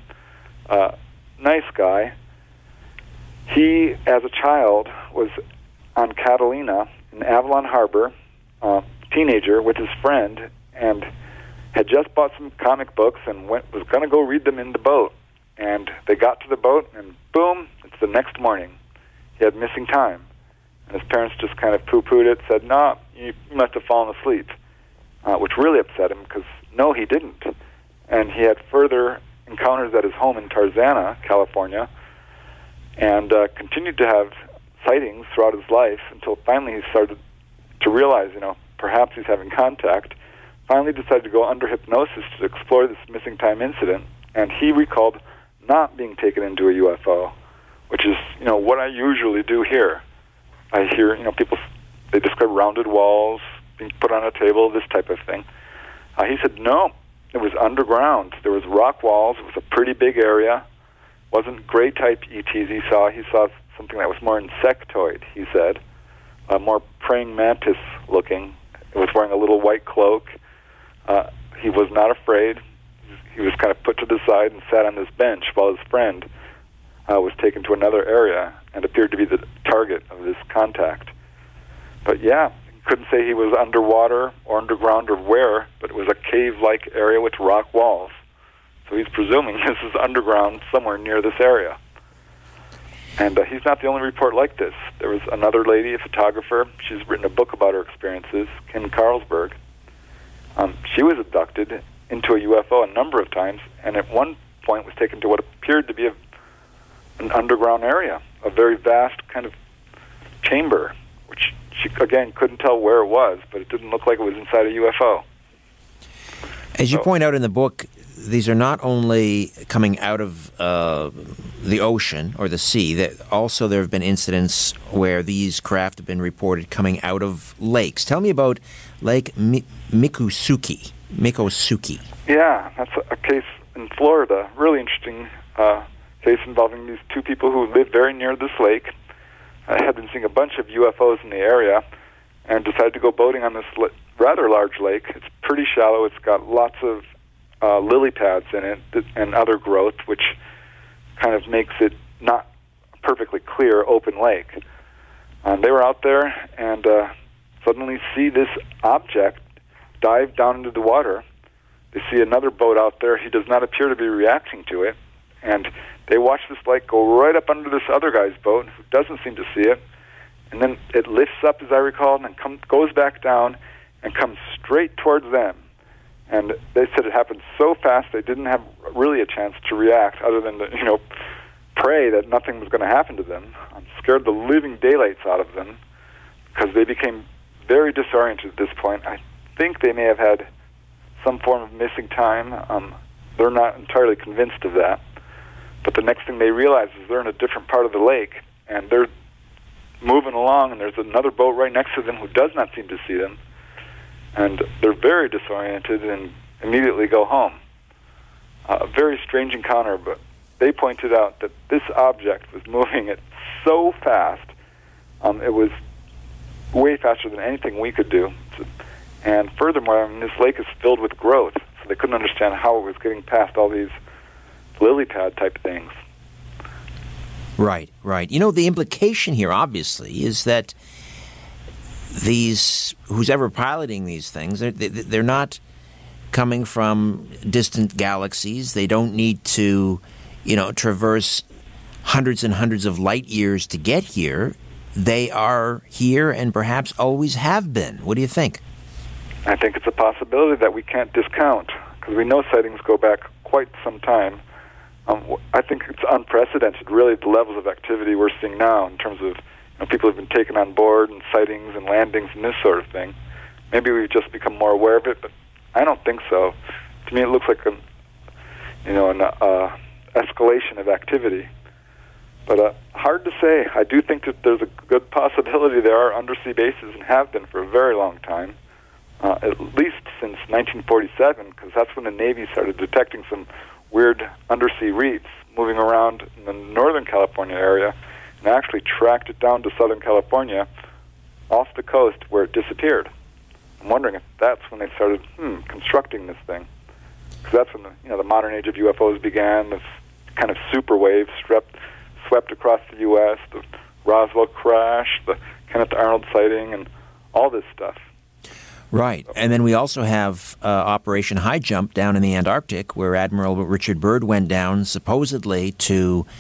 nice guy. He, as a child, was on Catalina in Avalon Harbor, teenager, with his friend, and had just bought some comic books and was going to go read them in the boat. And they got to the boat, and boom, it's the next morning. He had missing time. And his parents just kind of poo-pooed it, said, "No, you must have fallen asleep," which really upset him because, no, he didn't. And he had further encounters at his home in Tarzana, California, and continued to have sightings throughout his life until finally he started to realize, perhaps he's having contact. Finally decided to go under hypnosis to explore this missing time incident, and he recalled not being taken into a UFO, which is, what I usually do here. I hear, people, they describe rounded walls being put on a table, this type of thing. He said, no, it was underground. There was rock walls. It was a pretty big area. Wasn't gray type ETs he saw. He saw something that was more insectoid, he said, more praying mantis looking. It was wearing a little white cloak. He was not afraid. He was kind of put to the side and sat on this bench while his friend was taken to another area and appeared to be the target of this contact. But yeah, couldn't say he was underwater or underground or where, but it was a cave-like area with rock walls. So he's presuming this is underground somewhere near this area. And he's not the only report like this. There was another lady, a photographer. She's written a book about her experiences, Kim Carlsberg. She was abducted into a UFO a number of times, and at one point was taken to what appeared to be an underground area, a very vast kind of chamber, which she, again, couldn't tell where it was, but it didn't look like it was inside a UFO. As you point out in the book, these are not only coming out of the ocean or the sea, that also there have been incidents where these craft have been reported coming out of lakes. Tell me about Lake Miccosukee. Yeah, that's a case in Florida. Really interesting case involving these two people who lived very near this lake. Had been seeing a bunch of UFOs in the area and decided to go boating on this rather large lake. It's pretty shallow. It's got lots of lily pads in it and other growth, which kind of makes it not a perfectly clear open lake. They were out there and suddenly see this object dive down into the water. They see another boat out there. He does not appear to be reacting to it. And they watch this light go right up under this other guy's boat who doesn't seem to see it. And then it lifts up, as I recall, and then goes back down and comes straight towards them. And they said it happened so fast they didn't have really a chance to react other than to, pray that nothing was going to happen to them. Scared the living daylights out of them because they became very disoriented at this point. I think they may have had some form of missing time. They're not entirely convinced of that. But the next thing they realize is they're in a different part of the lake, and they're moving along, and there's another boat right next to them who does not seem to see them. And they're very disoriented and immediately go home. A very strange encounter, but they pointed out that this object was moving at so fast, it was way faster than anything we could do. And furthermore, this lake is filled with growth, so they couldn't understand how it was getting past all these lily pad type things. Right. The implication here, obviously, is that who's ever piloting these things, they're not coming from distant galaxies. They don't need to, traverse hundreds and hundreds of light years to get here. They are here and perhaps always have been. What do you think? I think it's a possibility that we can't discount, because we know sightings go back quite some time. I think it's unprecedented, really, the levels of activity we're seeing now in terms of people have been taken on board and sightings and landings and this sort of thing. Maybe we've just become more aware of it, but I don't think so. To me, it looks like an escalation of activity. But hard to say. I do think that there's a good possibility there are undersea bases and have been for a very long time, at least since 1947, because that's when the Navy started detecting some weird undersea reefs moving around in the Northern California area, and actually tracked it down to Southern California off the coast where it disappeared. I'm wondering if that's when they started constructing this thing, because that's when the modern age of UFOs began. This kind of super wave swept across the U.S., the Roswell crash, the Kenneth Arnold sighting, and all this stuff. Right. And then we also have Operation High Jump down in the Antarctic, where Admiral Richard Byrd went down supposedly to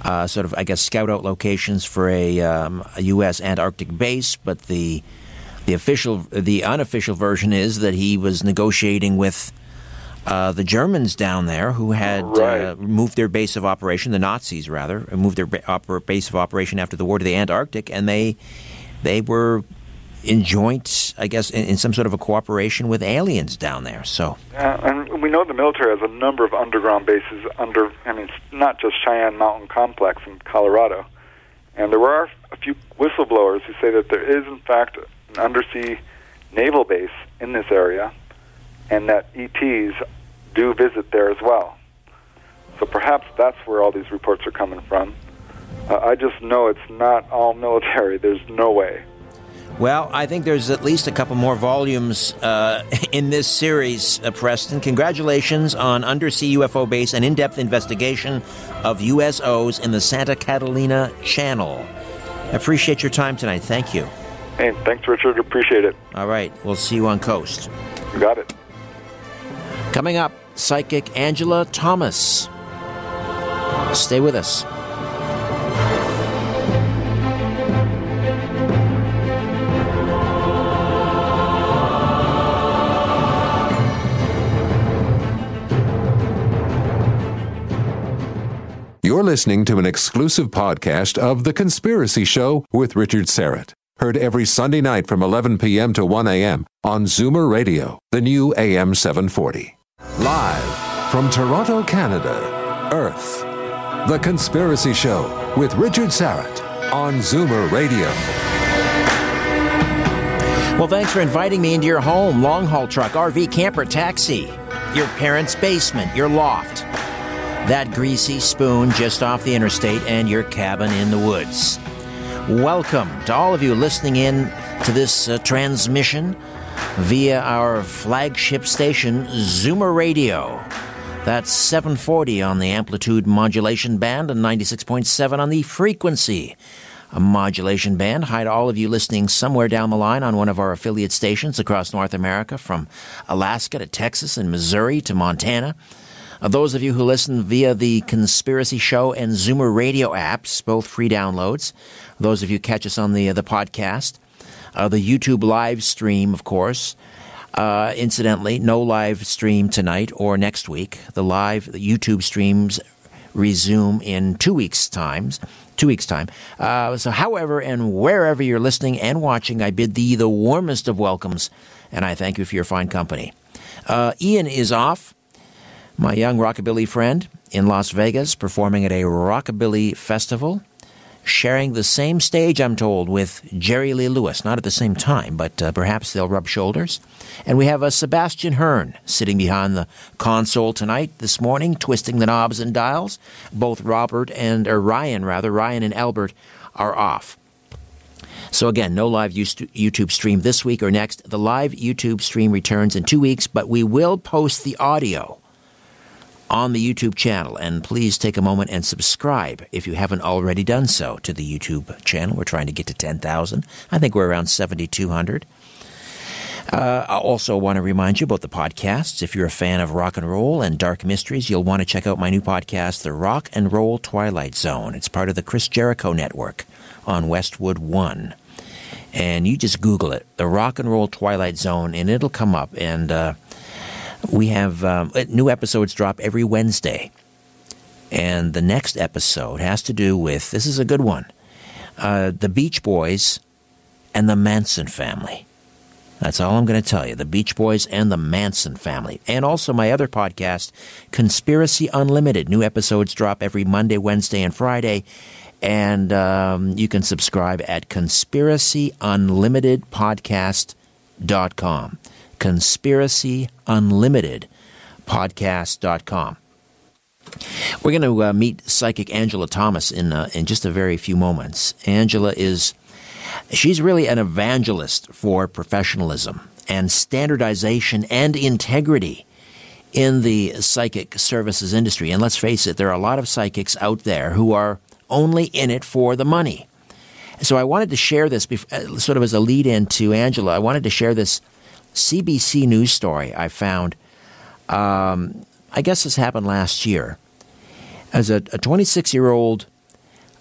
sort of, I guess, scout-out locations for a U.S. Antarctic base, but the unofficial version is that he was negotiating with the Germans down there, who had moved their base of operation, the Nazis rather, moved their base of operation after the war to the Antarctic, and they were in joint, I guess, in some sort of a cooperation with aliens down there. So, and we know the military has a number of underground bases it's not just Cheyenne Mountain Complex in Colorado. And there are a few whistleblowers who say that there is, in fact, an undersea naval base in this area, and that ETs do visit there as well. So perhaps that's where all these reports are coming from. I just know it's not all military. There's no way. Well, I think there's at least a couple more volumes in this series, Preston. Congratulations on Undersea UFO Base, an in-depth investigation of USOs in the Santa Catalina Channel. I appreciate your time tonight. Thank you. Hey, thanks, Richard. Appreciate it. All right. We'll see you on Coast. You got it. Coming up, psychic Angela Thomas. Stay with us. You're listening to an exclusive podcast of The Conspiracy Show with Richard Syrett. Heard every Sunday night from 11 p.m. to 1 a.m. on Zoomer Radio, the new AM 740. Live from Toronto, Canada, Earth. The Conspiracy Show with Richard Syrett on Zoomer Radio. Well, thanks for inviting me into your home, long-haul truck, RV, camper, taxi, your parents' basement, your loft, that greasy spoon just off the interstate, and your cabin in the woods. Welcome to all of you listening in to this transmission via our flagship station, Zoomer Radio. That's 740 on the amplitude modulation band and 96.7 on the frequency modulation band. Hi to all of you listening somewhere down the line on one of our affiliate stations across North America, from Alaska to Texas and Missouri to Montana. Those of you who listen via the Conspiracy Show and Zoomer Radio apps, both free downloads. Those of you catch us on the podcast. The YouTube live stream, of course. Incidentally, no live stream tonight or next week. The YouTube streams resume in 2 weeks' time. So however and wherever you're listening and watching, I bid thee the warmest of welcomes, and I thank you for your fine company. Ian is off. My young rockabilly friend in Las Vegas, performing at a rockabilly festival, sharing the same stage, I'm told, with Jerry Lee Lewis. Not at the same time, but perhaps they'll rub shoulders. And we have Sebastian Hearn sitting behind the console this morning, twisting the knobs and dials. Both Ryan and Albert are off. So again, no live YouTube stream this week or next. The live YouTube stream returns in 2 weeks, but we will post the audio on the YouTube channel, and please take a moment and subscribe if you haven't already done so to the YouTube channel. We're trying to get to 10,000. I think we're around 7,200. I also want to remind you about the podcasts. If you're a fan of rock and roll and dark mysteries, you'll want to check out my new podcast, The Rock and Roll Twilight Zone. It's part of the Chris Jericho Network on Westwood One. And you just Google it, The Rock and Roll Twilight Zone, and it'll come up. And we have new episodes drop every Wednesday. And the next episode has to do with, this is a good one, the Beach Boys and the Manson family. That's all I'm going to tell you, the Beach Boys and the Manson family. And also my other podcast, Conspiracy Unlimited. New episodes drop every Monday, Wednesday, and Friday. And you can subscribe at conspiracyunlimitedpodcast.com. conspiracyunlimitedpodcast.com. We're going to meet psychic Angela Thomas in just a very few moments. Angela she's really an evangelist for professionalism and standardization and integrity in the psychic services industry. And let's face it, there are a lot of psychics out there who are only in it for the money. So I wanted to share this sort of as a lead-in to Angela. I wanted to share this CBC News story I found. I guess this happened last year. As a 26-year-old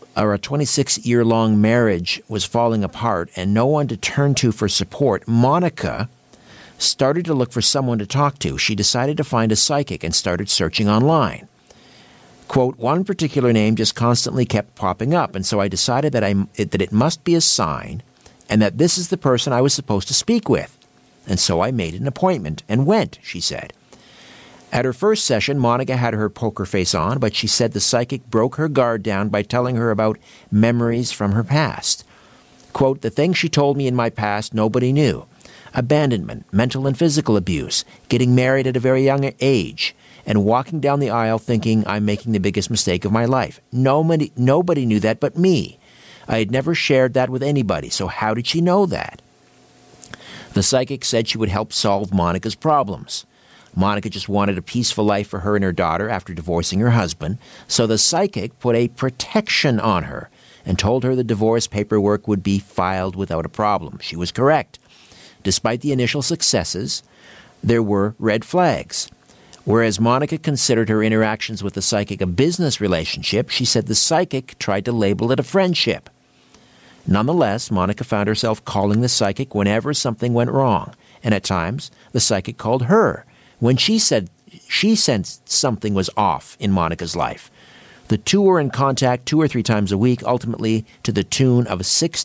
or a 26-year-long marriage was falling apart and no one to turn to for support, Monica started to look for someone to talk to. She decided to find a psychic and started searching online. Quote, one particular name just constantly kept popping up, and so I decided that it must be a sign and that this is the person I was supposed to speak with. And so I made an appointment and went, she said. At her first session, Monica had her poker face on, but she said the psychic broke her guard down by telling her about memories from her past. Quote, the things she told me in my past nobody knew. Abandonment, mental and physical abuse, getting married at a very young age, and walking down the aisle thinking I'm making the biggest mistake of my life. Nobody knew that but me. I had never shared that with anybody, so how did she know that? The psychic said she would help solve Monica's problems. Monica just wanted a peaceful life for her and her daughter after divorcing her husband, so the psychic put a protection on her and told her the divorce paperwork would be filed without a problem. She was correct. Despite the initial successes, there were red flags. Whereas Monica considered her interactions with the psychic a business relationship, she said the psychic tried to label it a friendship. Nonetheless, Monica found herself calling the psychic whenever something went wrong, and at times the psychic called her when she sensed something was off in Monica's life. The two were in contact 2 or 3 times a week, ultimately to the tune of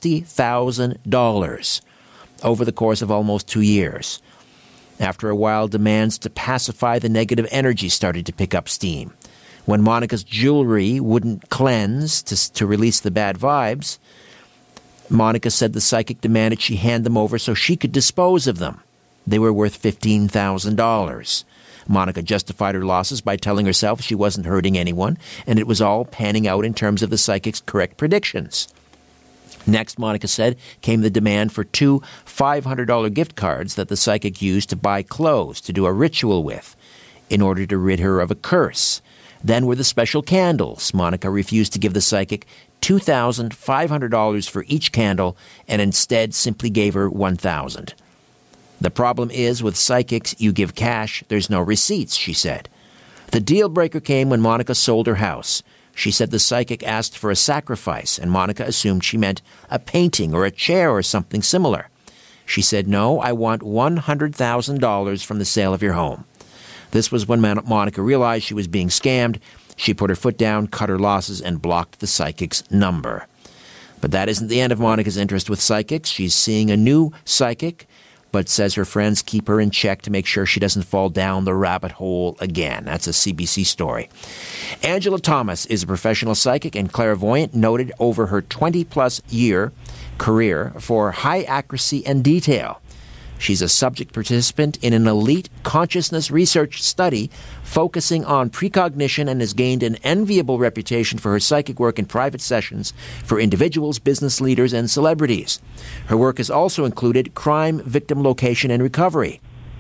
$60,000 over the course of almost 2 years. After a while, demands to pacify the negative energy started to pick up steam. When Monica's jewelry wouldn't cleanse to release the bad vibes, Monica said the psychic demanded she hand them over so she could dispose of them. They were worth $15,000. Monica justified her losses by telling herself she wasn't hurting anyone, and it was all panning out in terms of the psychic's correct predictions. Next, Monica said, came the demand for 2 $500 gift cards that the psychic used to buy clothes to do a ritual with in order to rid her of a curse. Then were the special candles. Monica refused to give the psychic $2,500 for each candle and instead simply gave her $1,000. The problem is, with psychics, you give cash, there's no receipts, she said. The deal breaker came when Monica sold her house. She said the psychic asked for a sacrifice, and Monica assumed she meant a painting or a chair or something similar. She said, no, I want $100,000 from the sale of your home. This was when Monica realized she was being scammed. She put her foot down, cut her losses, and blocked the psychic's number. But that isn't the end of Monica's interest with psychics. She's seeing a new psychic, but says her friends keep her in check to make sure she doesn't fall down the rabbit hole again. That's a CBC story. Angela Thomas is a professional psychic and clairvoyant, noted over her 20-plus year career for high accuracy and detail. She's a subject participant in an elite consciousness research study focusing on precognition and has gained an enviable reputation for her psychic work in private sessions for individuals, business leaders, and celebrities. Her work has also included crime victim location and recovery.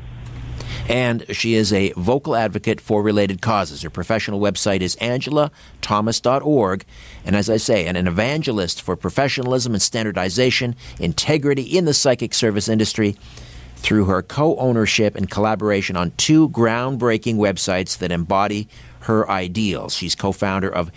And she is a vocal advocate for related causes. Her professional website is angelathomas.org. And as I say, an evangelist for professionalism and standardization, integrity in the psychic service industry, through her co-ownership and collaboration on 2 groundbreaking websites that embody her ideals. She's co-founder of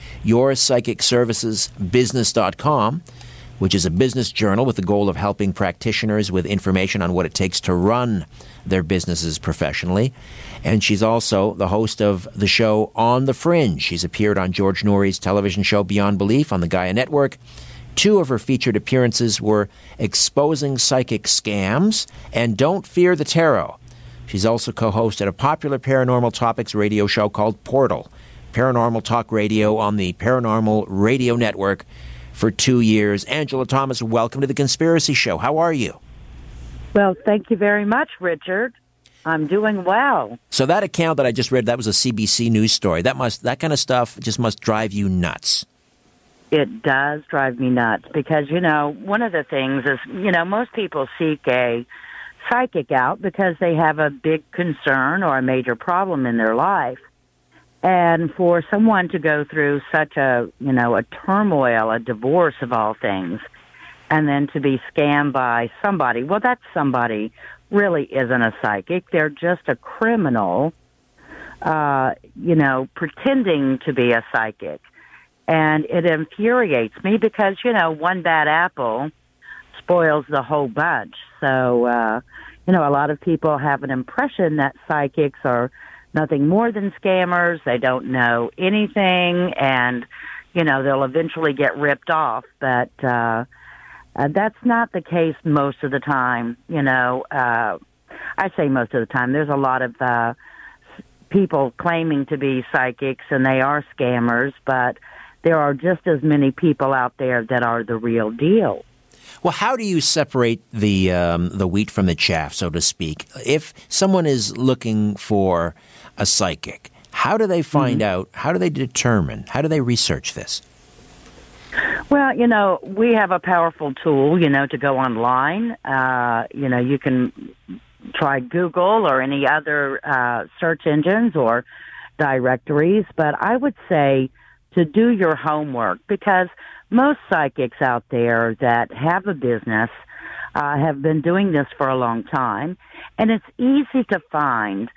YourPsychicServicesBusiness.com, which is a business journal with the goal of helping practitioners with information on what it takes to run their businesses professionally. And she's also the host of the show On the Fringe. She's appeared on George Noory's television show Beyond Belief on the Gaia Network. 2 of her featured appearances were Exposing Psychic Scams and Don't Fear the Tarot. She's also co-hosted a popular paranormal topics radio show called Portal, Paranormal Talk Radio on the Paranormal Radio Network for 2 years. Angela Thomas, welcome to The Conspiracy Show. How are you? Well, thank you very much, Richard. I'm doing well. So that account that I just read, that was a CBC News story. That kind of stuff just must drive you nuts. It does drive me nuts because, one of the things is, most people seek a psychic out because they have a big concern or a major problem in their life. And for someone to go through such a turmoil, a divorce of all things, and then to be scammed by somebody, well, that somebody really isn't a psychic. They're just a criminal, pretending to be a psychic. And it infuriates me because, one bad apple spoils the whole bunch. So, a lot of people have an impression that psychics are nothing more than scammers. They don't know anything, and, they'll eventually get ripped off. But that's not the case most of the time. I say most of the time. There's a lot of people claiming to be psychics, and they are scammers, but there are just as many people out there that are the real deal. Well, how do you separate the wheat from the chaff, so to speak? If someone is looking for a psychic, how do they find out? How do they determine? How do they research this? Well, we have a powerful tool, to go online. You can try Google or any other search engines or directories, but I would say to do your homework, because most psychics out there that have a business have been doing this for a long time, and it's easy to find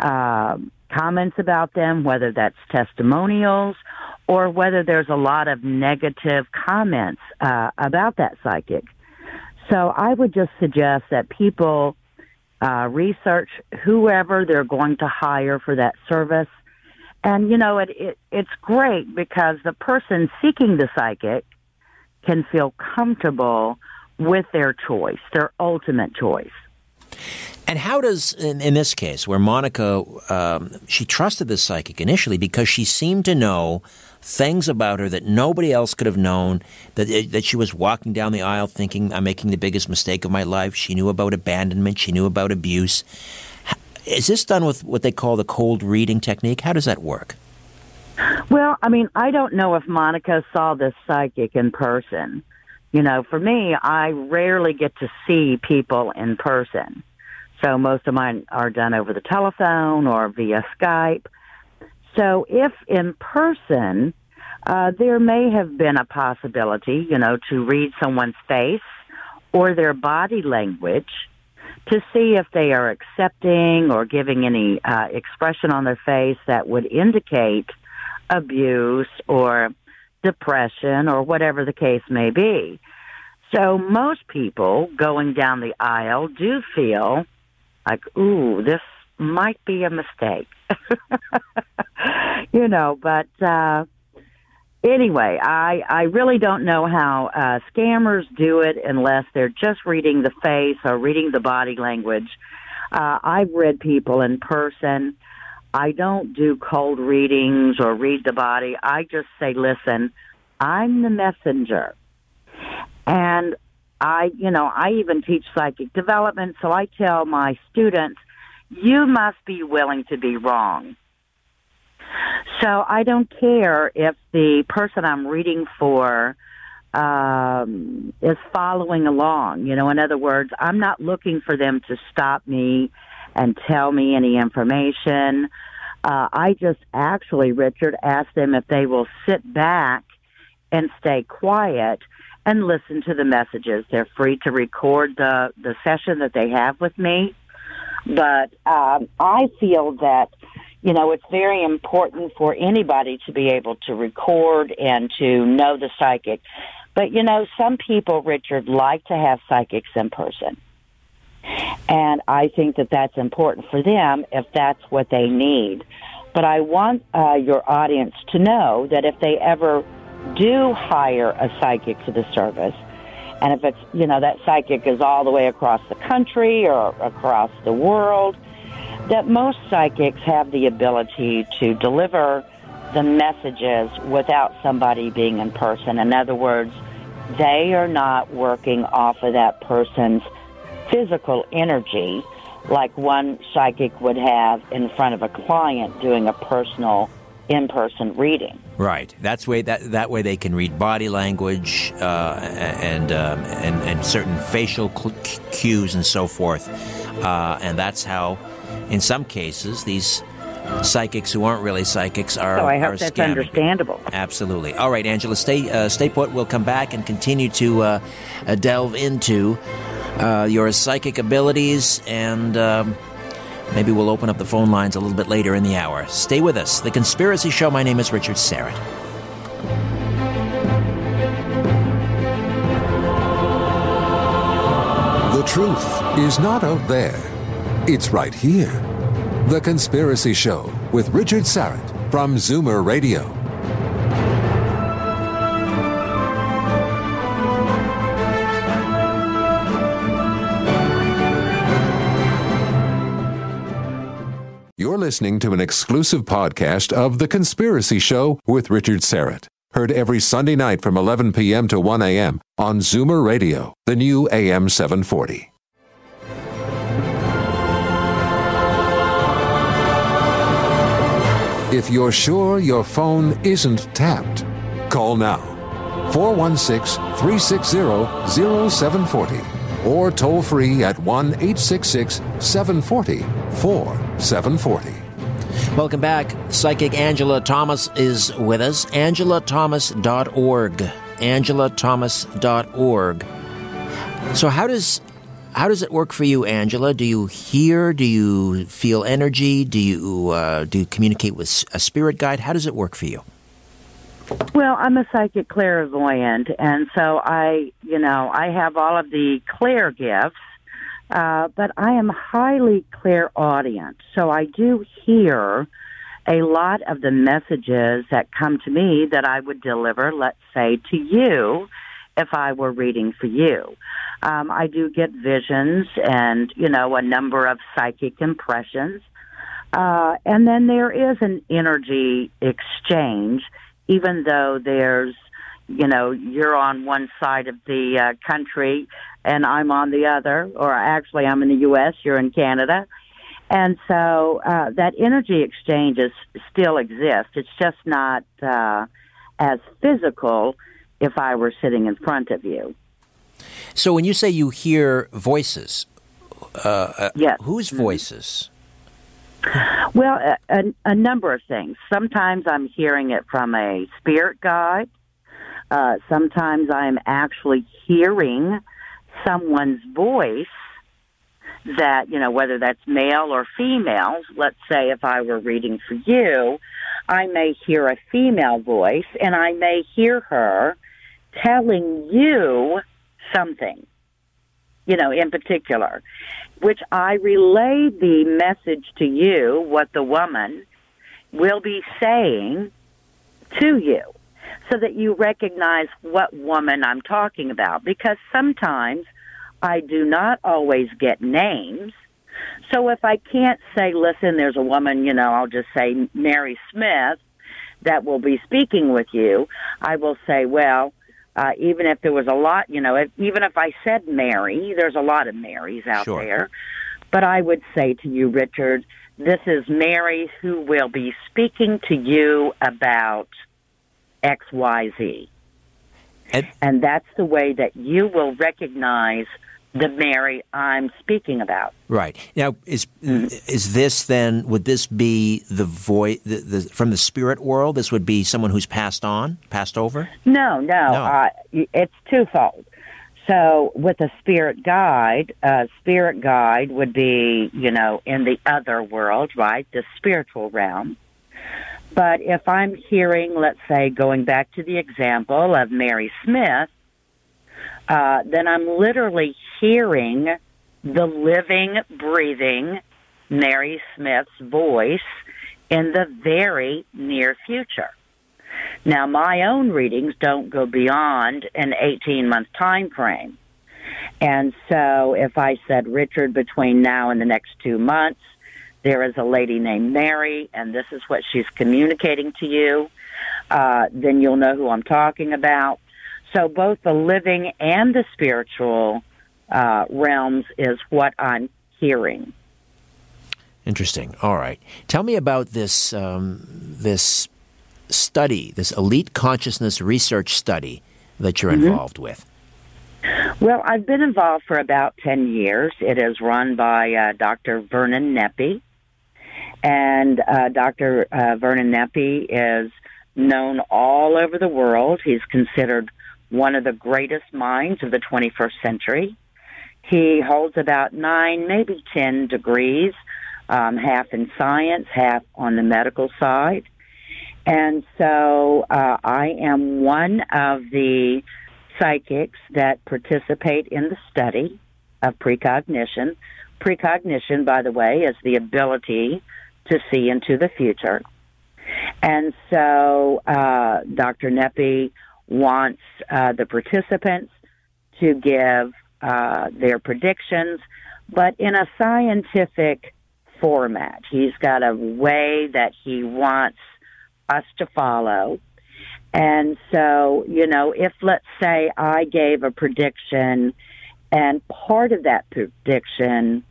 comments about them, whether that's testimonials or whether there's a lot of negative comments about that psychic. So I would just suggest that people research whoever they're going to hire for that service. And, it's great because the person seeking the psychic can feel comfortable with their choice, their ultimate choice. And how does, in this case, where Monica, she trusted the psychic initially because she seemed to know things about her that nobody else could have known, that she was walking down the aisle thinking, I'm making the biggest mistake of my life. She knew about abandonment. She knew about abuse. Is this done with what they call the cold reading technique? How does that work? Well, I don't know if Monica saw this psychic in person. For me, I rarely get to see people in person. So most of mine are done over the telephone or via Skype. So if in person, there may have been a possibility, to read someone's face or their body language to see if they are accepting or giving any expression on their face that would indicate abuse or depression or whatever the case may be. So most people going down the aisle do feel like, ooh, this might be a mistake. But anyway, I really don't know how scammers do it unless they're just reading the face or reading the body language. I've read people in person. I don't do cold readings or read the body. I just say, listen, I'm the messenger. And I even teach psychic development, so I tell my students, you must be willing to be wrong. So I don't care if the person I'm reading for is following along. In other words, I'm not looking for them to stop me and tell me any information. I just actually, Richard, ask them if they will sit back and stay quiet and listen to the messages. They're free to record the session that they have with me. But I feel that, it's very important for anybody to be able to record and to know the psychic. But, some people, Richard, like to have psychics in person. And I think that that's important for them if that's what they need. But I want your audience to know that if they ever do hire a psychic for the service, and if it's, that psychic is all the way across the country or across the world, that most psychics have the ability to deliver the messages without somebody being in person. In other words, they are not working off of that person's physical energy like one psychic would have in front of a client doing a personal in-person reading. Right. That way they can read body language and certain facial cues and so forth. And that's how, in some cases, these psychics who aren't really psychics are. So I hope that's scamming. Understandable. Absolutely. All right, Angela, stay put. We'll come back and continue to delve into your psychic abilities, and maybe we'll open up the phone lines a little bit later in the hour. Stay with us. The Conspiracy Show. My name is Richard Syrett. truth is not out there. It's right here. The Conspiracy Show with Richard Syrett from Zoomer Radio. You're listening to an exclusive podcast of The Conspiracy Show with Richard Syrett. Heard every Sunday night from 11 p.m. to 1 a.m. on Zoomer Radio, the new AM 740. If you're sure your phone isn't tapped, call now. 416-360-0740 or toll free at 1-866-740-4740. Welcome back. Psychic Angela Thomas is with us. AngelaThomas.org. AngelaThomas.org. So how does it work for you, Angela? Do you hear? Do you feel energy? Do you communicate with a spirit guide? How does it work for you? Well, I'm a psychic clairvoyant, and so I have all of the clair gifts, but I am highly clairaudient. So I do hear a lot of the messages that come to me that I would deliver, let's say, to you if I were reading for you. I do get visions and, a number of psychic impressions. And then there is an energy exchange, even though there's, you're on one side of the country and I'm on the other, or actually I'm in the U.S., you're in Canada. And so that energy exchange still exists. It's just not as physical if I were sitting in front of you. So when you say you hear voices, yes. Whose voices? Well, a number of things. Sometimes I'm hearing it from a spirit guide. Sometimes I'm actually hearing someone's voice that, whether that's male or female. Let's say if I were reading for you, I may hear a female voice, and I may hear her telling you something, in particular, which I relay the message to you, what the woman will be saying to you, so that you recognize what woman I'm talking about. Because sometimes I do not always get names. So if I can't say, listen, there's a woman, I'll just say Mary Smith that will be speaking with you, I will say, well, even if there was a lot, even if I said Mary, there's a lot of Marys out Sure. there. But I would say to you, Richard, this is Mary who will be speaking to you about XYZ. And that's the way that you will recognize the Mary I'm speaking about. Right. Now, is this then, would this be the voice from the spirit world? This would be someone who's passed over? No. It's twofold. So with a spirit guide would be, in the other world, right, the spiritual realm. But if I'm hearing, let's say, going back to the example of Mary Smith, then I'm literally hearing the living, breathing Mary Smith's voice in the very near future. Now, my own readings don't go beyond an 18-month time frame. And so if I said, Richard, between now and the next 2 months, there is a lady named Mary, and this is what she's communicating to you, then you'll know who I'm talking about. So both the living and the spiritual realms is what I'm hearing. Interesting. All right. Tell me about this this study, this elite consciousness research study that you're involved with. Well, I've been involved for about 10 years. It is run by Dr. Vernon Neppe. And Dr. Vernon Neppe is known all over the world. He's considered one of the greatest minds of the 21st century. He holds about 9, maybe 10 degrees, half in science, half on the medical side. And so I am one of the psychics that participate in the study. of precognition. Precognition, by the way, is the ability to see into the future. And so Dr. Nepi wants the participants to give their predictions, but in a scientific format. He's got a way that he wants us to follow. And so, if, let's say, I gave a prediction and part of that prediction,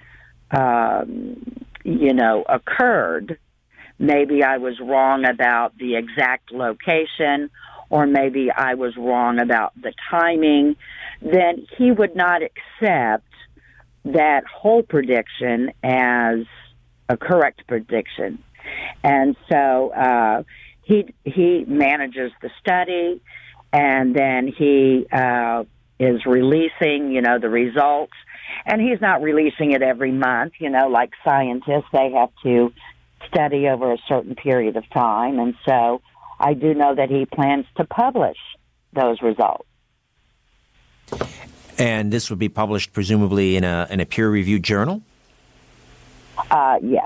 occurred, maybe I was wrong about the exact location, or maybe I was wrong about the timing, then he would not accept that whole prediction as a correct prediction. And so he manages the study, and then he is releasing, the results. And he's not releasing it every month, like scientists. They have to study over a certain period of time. And so I do know that he plans to publish those results. And this would be published presumably in a peer-reviewed journal? Yes.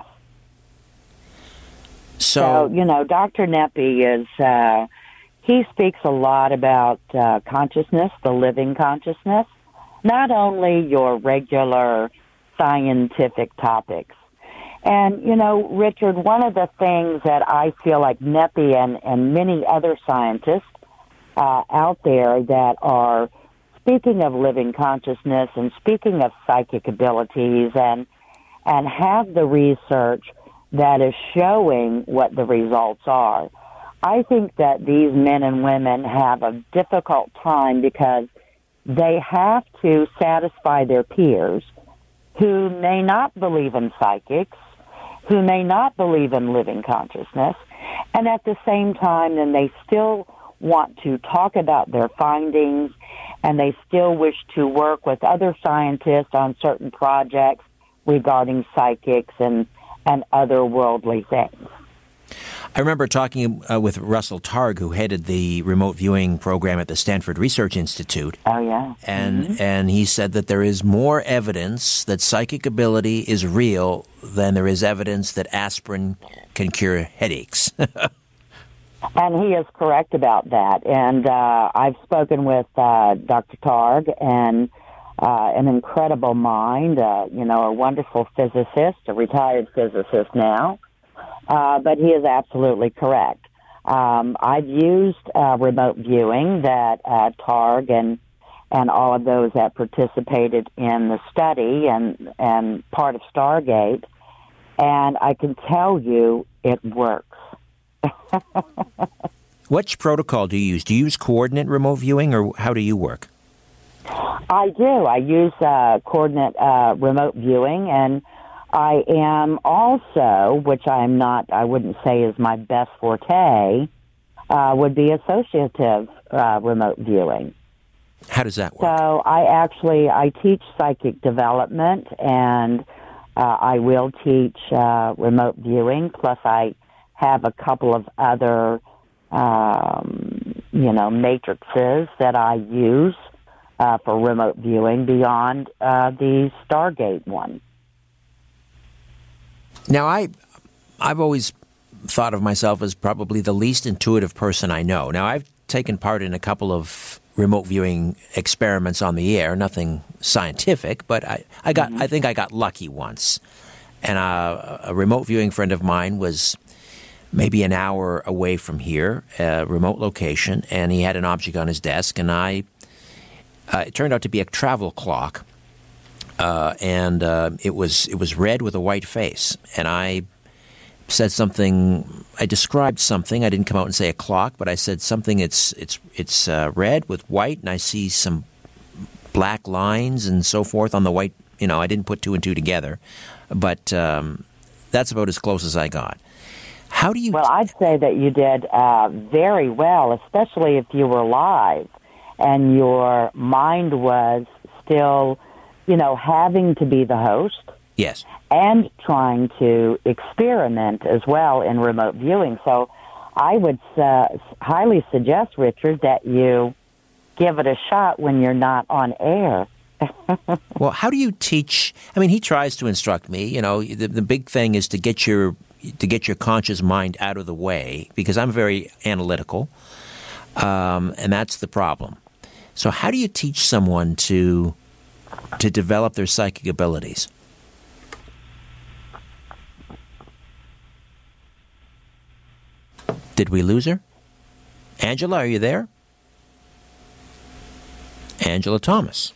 So Dr. Nepi is, he speaks a lot about consciousness, the living consciousness, not only your regular scientific topics. And, Richard, one of the things that I feel like Nepi and many other scientists out there that are speaking of living consciousness and speaking of psychic abilities and have the research that is showing what the results are. I think that these men and women have a difficult time because they have to satisfy their peers who may not believe in psychics, who may not believe in living consciousness, and at the same time, then they still want to talk about their findings, and they still wish to work with other scientists on certain projects regarding psychics and other worldly things. I remember talking with Russell Targ, who headed the remote viewing program at the Stanford Research Institute. Oh, yeah. And he said that there is more evidence that psychic ability is real than there is evidence that aspirin can cure headaches. And he is correct about that. And I've spoken with Dr. Targ, and an incredible mind, a wonderful physicist, a retired physicist now. But he is absolutely correct. I've used remote viewing that Targ and all of those that participated in the study and part of Stargate, and I can tell you it works. Which protocol do you use? Do you use coordinate remote viewing, or how do you work? I do. I use coordinate remote viewing, and I am also, which I wouldn't say is my best forte, would be associative remote viewing. How does that work? So I teach psychic development, and I will teach remote viewing, plus I have a couple of other, matrices that I use for remote viewing beyond the Stargate one. Now, I've always thought of myself as probably the least intuitive person I know. Now, I've taken part in a couple of remote viewing experiments on the air, nothing scientific, but I think I got lucky once. And a remote viewing friend of mine was maybe an hour away from here, a remote location, and he had an object on his desk, and it turned out to be a travel clock. And it was red with a white face. And I said something. I described something. I didn't come out and say a clock, but I said something. It's red with white, and I see some black lines and so forth on the white. I didn't put two and two together, but that's about as close as I got. How do you? Well, I'd say that you did very well, especially if you were live and your mind was still, having to be the host. Yes. And trying to experiment as well in remote viewing. So I would highly suggest, Richard, that you give it a shot when you're not on air, Well, how do you teach? I mean, he tries to instruct me. You know, the big thing is to get your conscious mind out of the way, because I'm very analytical, and that's the problem. So how do you teach someone to develop their psychic abilities? Did we lose her? Angela, are you there? Angela Thomas.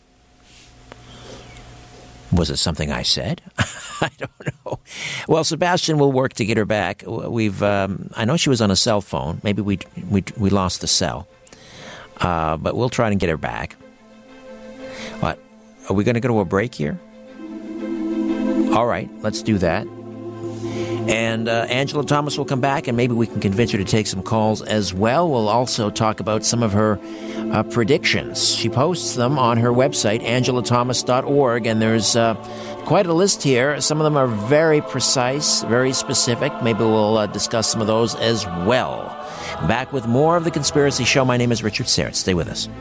Was it something I said? I don't know. Well, Sebastian will work to get her back. I know she was on a cell phone. Maybe we lost the cell. But we'll try and get her back. What? Are we going to go to a break here? All right, let's do that. And Angela Thomas will come back, and maybe we can convince her to take some calls as well. We'll also talk about some of her predictions. She posts them on her website, angelathomas.org, and there's quite a list here. Some of them are very precise, very specific. Maybe we'll discuss some of those as well. Back with more of The Conspiracy Show. My name is Richard Syrett. Stay with us.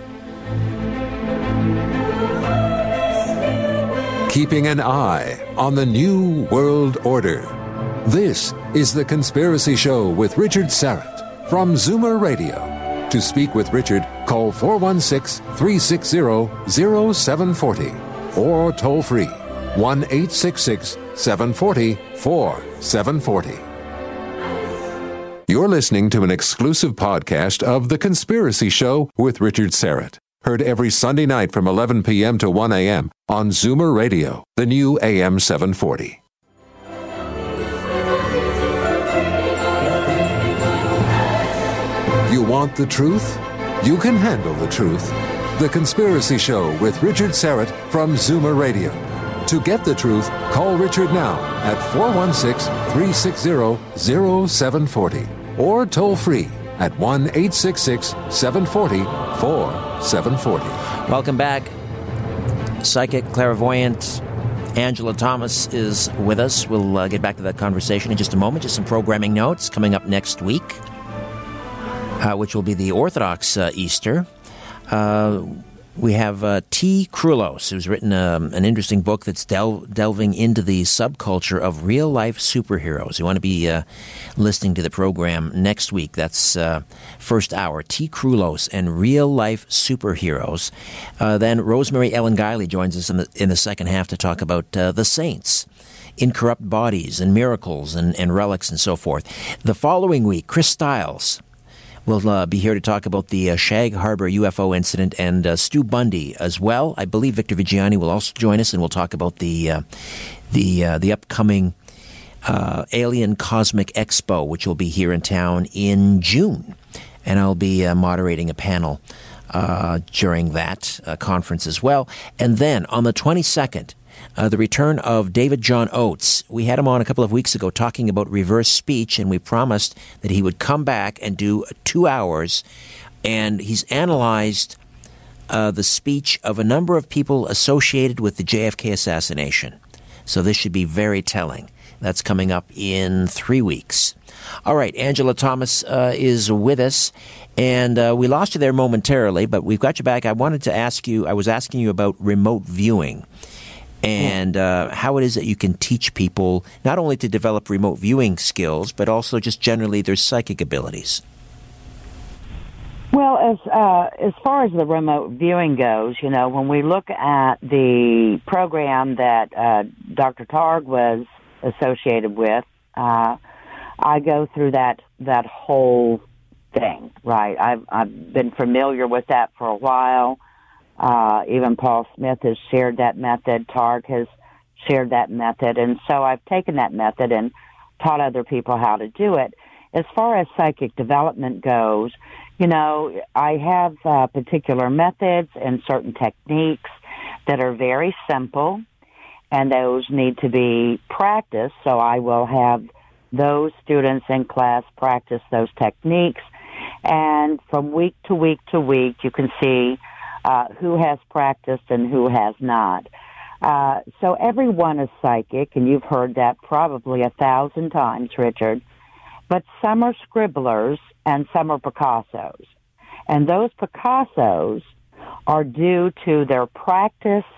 Keeping an eye on the New World Order. This is The Conspiracy Show with Richard Syrett from Zoomer Radio. To speak with Richard, call 416-360-0740 or toll free 1-866-740-4740. You're listening to an exclusive podcast of The Conspiracy Show with Richard Syrett. Heard every Sunday night from 11 p.m. to 1 a.m. on Zoomer Radio, the new AM 740. You want the truth? You can handle the truth. The Conspiracy Show with Richard Syrett from Zoomer Radio. To get the truth, call Richard now at 416-360-0740 or toll free at 1-866-740-4740. Welcome back. Psychic clairvoyant Angela Thomas is with us. We'll get back to that conversation in just a moment. Just some programming notes coming up next week, which will be the Orthodox Easter. We have T. Krulos, who's written an interesting book that's delving into the subculture of real-life superheroes. You want to be listening to the program next week. That's first hour. T. Krulos and real-life superheroes. Then Rosemary Ellen Guiley joins us in the second half to talk about the saints, incorrupt bodies and miracles and relics and so forth. The following week, Chris Stiles will be here to talk about the Shag Harbor UFO incident, and Stu Bundy as well. I believe Victor Vigiani will also join us, and we'll talk about the upcoming Alien Cosmic Expo, which will be here in town in June. And I'll be moderating a panel during that conference as well. And then on the 22nd, the return of David John Oates. We had him on a couple of weeks ago talking about reverse speech, and we promised that he would come back and do 2 hours. And he's analyzed the speech of a number of people associated with the JFK assassination. So this should be very telling. That's coming up in 3 weeks. All right, Angela Thomas is with us, and we lost you there momentarily, but we've got you back. I was asking you about remote viewing and how it is that you can teach people not only to develop remote viewing skills, but also just generally their psychic abilities. Well, as far as the remote viewing goes, when we look at the program that Dr. Targ was associated with, I go through that whole thing, right? I've been familiar with that for a while. Even Paul Smith has shared that method. Targ has shared that method. And so I've taken that method and taught other people how to do it. As far as psychic development goes, I have particular methods and certain techniques that are very simple, and those need to be practiced. So I will have those students in class practice those techniques. And from week to week to week, you can see who has practiced and who has not. So everyone is psychic, and you've heard that probably 1,000 times, Richard. But some are scribblers and some are Picassos. And those Picassos are due to their practice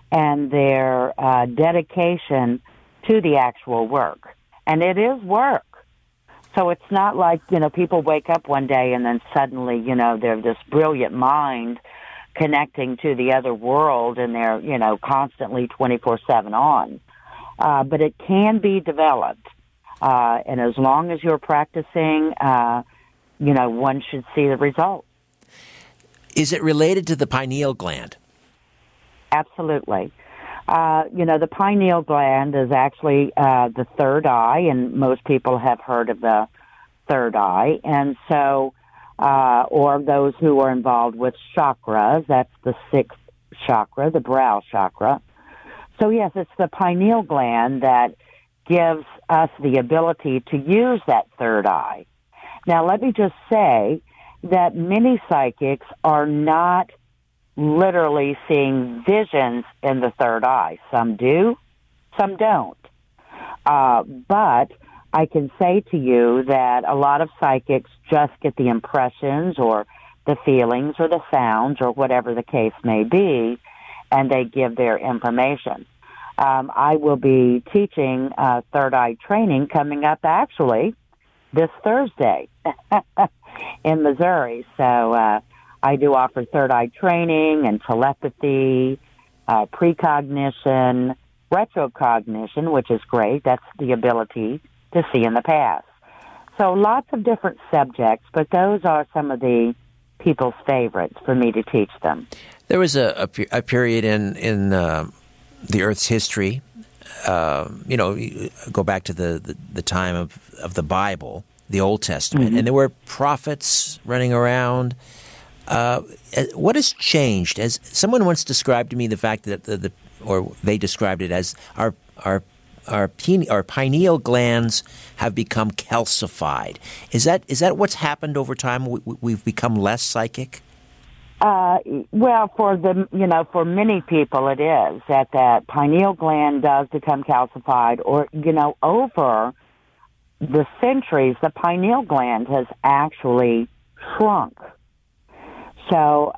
and their dedication to the actual work. And it is work. So it's not like, people wake up one day and then suddenly, they're this brilliant mind connecting to the other world and they're, constantly 24/7 on. But it can be developed. And as long as you're practicing, one should see the result. Is it related to the pineal gland? Absolutely. The pineal gland is actually the third eye, and most people have heard of the third eye. And so, or those who are involved with chakras, that's the sixth chakra, the brow chakra. So yes, it's the pineal gland that gives us the ability to use that third eye. Now, let me just say that many psychics are not literally seeing visions in the third eye. Some do, some don't. But I can say to you that a lot of psychics just get the impressions or the feelings or the sounds or whatever the case may be, and they give their information. I will be teaching third eye training coming up actually this Thursday in Missouri. So I do offer third eye training and telepathy, precognition, retrocognition, which is great. That's the ability to see in the past. So lots of different subjects, but those are some of the people's favorites for me to teach them. There was a period in the Earth's history, go back to the time of the Bible, the Old Testament, and there were prophets running around. What has changed? As someone once described to me the fact that they described it as our pineal glands have become calcified. Is that what's happened over time? We've become less psychic? Well, for many people it is that pineal gland does become calcified, or, over the centuries, the pineal gland has actually shrunk. So,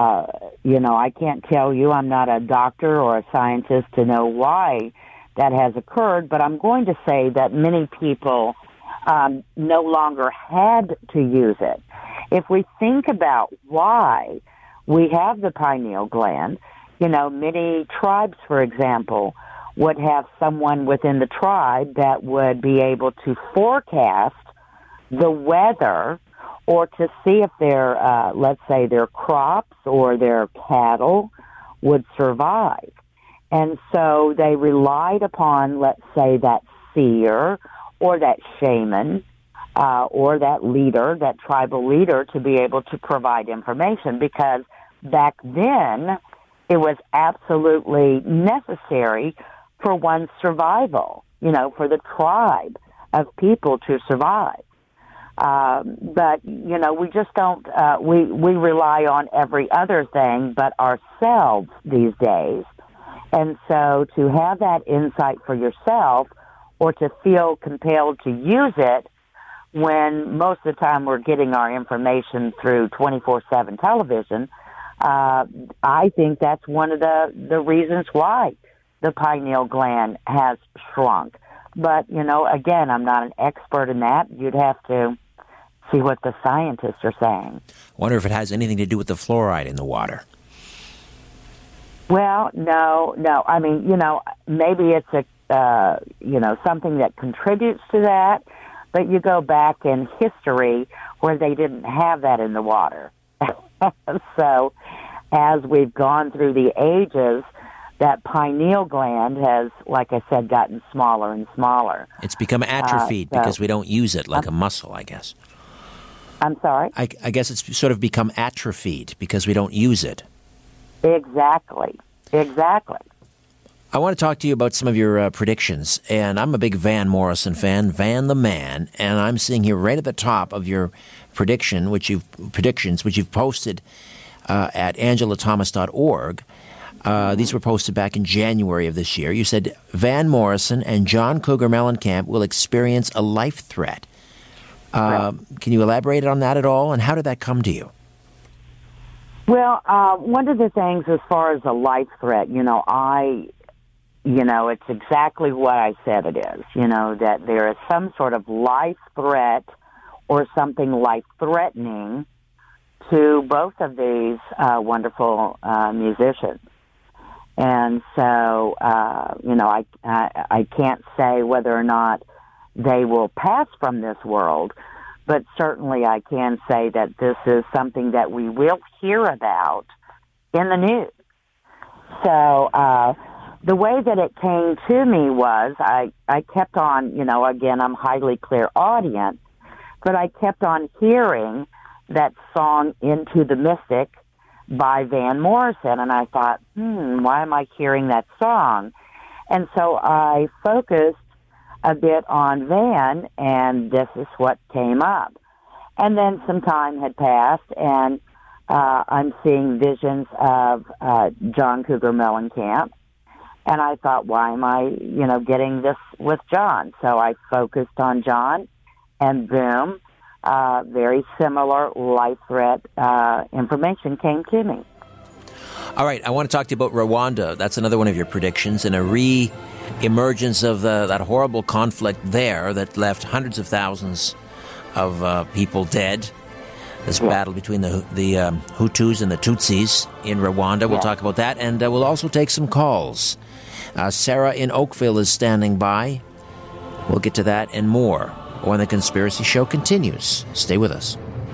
I can't tell you, I'm not a doctor or a scientist to know why that has occurred, but I'm going to say that many people no longer had to use it. If we think about why we have the pineal gland, many tribes, for example, would have someone within the tribe that would be able to forecast the weather or to see if their, let's say, their crops or their cattle would survive. And so they relied upon, let's say, that seer or that shaman or that leader, that tribal leader, to be able to provide information, because back then it was absolutely necessary for one's survival, for the tribe of people to survive. But, we just don't, we rely on every other thing but ourselves these days. And so to have that insight for yourself or to feel compelled to use it when most of the time we're getting our information through 24/7 television, I think that's one of the reasons why the pineal gland has shrunk. But, again, I'm not an expert in that. You'd have to see what the scientists are saying. I wonder if it has anything to do with the fluoride in the water. Well, no. I mean, maybe it's something that contributes to that, but you go back in history where they didn't have that in the water. So as we've gone through the ages, that pineal gland has, like I said, gotten smaller and smaller. It's become atrophied because we don't use it like a muscle, I guess. I'm sorry? I guess it's sort of become atrophied because we don't use it. Exactly. I want to talk to you about some of your predictions, and I'm a big Van Morrison fan, Van the Man, and I'm seeing here right at the top of your predictions, which you've posted at angelathomas.org. These were posted back in January of this year. You said Van Morrison and John Cougar Mellencamp will experience a life threat. Can you elaborate on that at all, and how did that come to you? Well, one of the things as far as a life threat, it's exactly what I said it is, that there is some sort of life threat or something life-threatening to both of these wonderful musicians. And so, I can't say whether or not they will pass from this world, but certainly I can say that this is something that we will hear about in the news. So the way that it came to me was I kept on, again, I'm highly clairaudient, but I kept on hearing that song Into the Mystic by Van Morrison, and I thought, why am I hearing that song? And so I focused a bit on Van, and this is what came up. And then some time had passed, and I'm seeing visions of John Cougar Mellencamp, and I thought, why am I, getting this with John? So I focused on John, and boom, very similar life threat information came to me. All right, I want to talk to you about Rwanda. That's another one of your predictions, and a re-emergence of that horrible conflict there that left hundreds of thousands of people dead. This battle between the Hutus and the Tutsis in Rwanda. We'll talk about that, and we'll also take some calls. Sarah in Oakville is standing by. We'll get to that and more when the Conspiracy Show continues. Stay with us.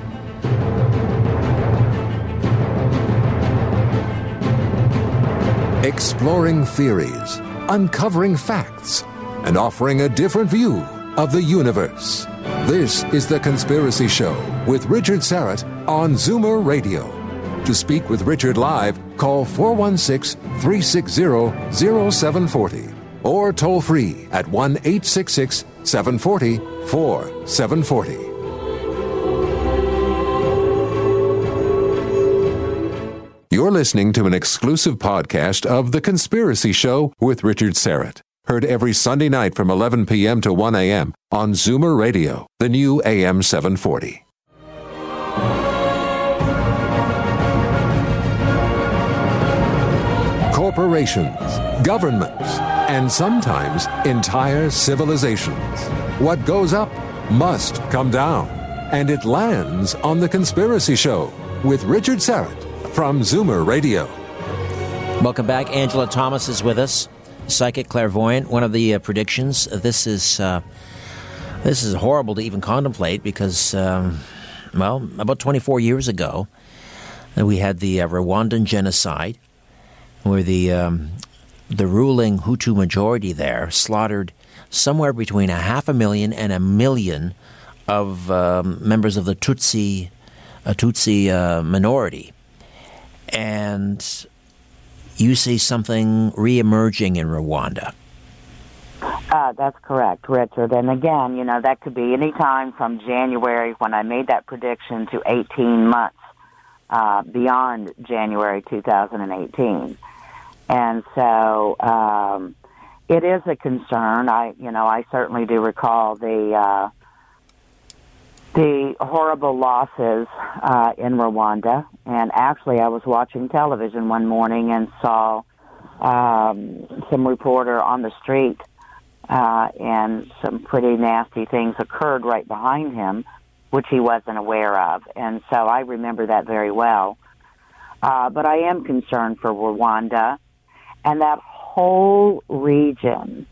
Exploring theories, uncovering facts, and offering a different view of the universe. This is The Conspiracy Show with Richard Syrett on Zoomer Radio. To speak with Richard live, call 416-360-0740 or toll free at 1-866-740-4740. You're listening to an exclusive podcast of The Conspiracy Show with Richard Syrett. Heard every Sunday night from 11 p.m. to 1 a.m. on Zoomer Radio, the new AM 740. Corporations, governments, and sometimes entire civilizations. What goes up must come down. And it lands on The Conspiracy Show with Richard Syrett from Zoomer Radio. Welcome back. Angela Thomas is with us, psychic clairvoyant. One of the predictions. This is horrible to even contemplate because, about 24 years ago, we had the Rwandan genocide, where the ruling Hutu majority there slaughtered somewhere between 500,000 and 1 million of members of the Tutsi minority. And you see something re-emerging in Rwanda. That's correct, Richard. And again, that could be any time from January when I made that prediction to 18 months beyond January 2018. And so it is a concern. I certainly do recall the horrible losses in Rwanda. And actually, I was watching television one morning and saw some reporter on the street, and some pretty nasty things occurred right behind him, which he wasn't aware of. And so I remember that very well. But I am concerned for Rwanda and that whole region.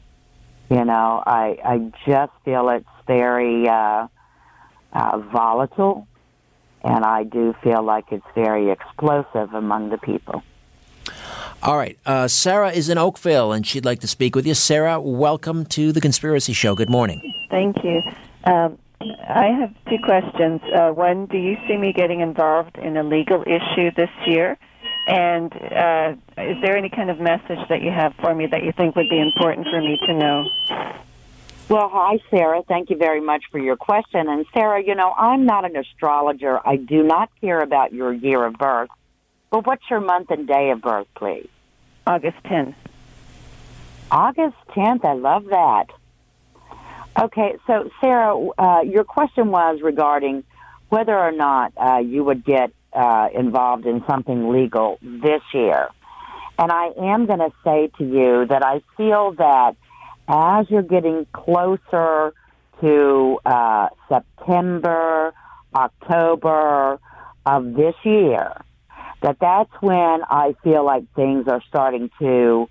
I just feel it's very volatile, and I do feel like it's very explosive among the people. All right. Sarah is in Oakville, and she'd like to speak with you. Sarah, welcome to The Conspiracy Show. Good morning. Thank you. I have two questions. One, do you see me getting involved in a legal issue this year? And is there any kind of message that you have for me that you think would be important for me to know? Well, hi, Sarah. Thank you very much for your question. And, Sarah, I'm not an astrologer. I do not care about your year of birth. But what's your month and day of birth, please? August 10th. August 10th. I love that. Okay, so, Sarah, your question was regarding whether or not you would get involved in something legal this year. And I am going to say to you that I feel that as you're getting closer to September, October of this year, that's when I feel like things are starting to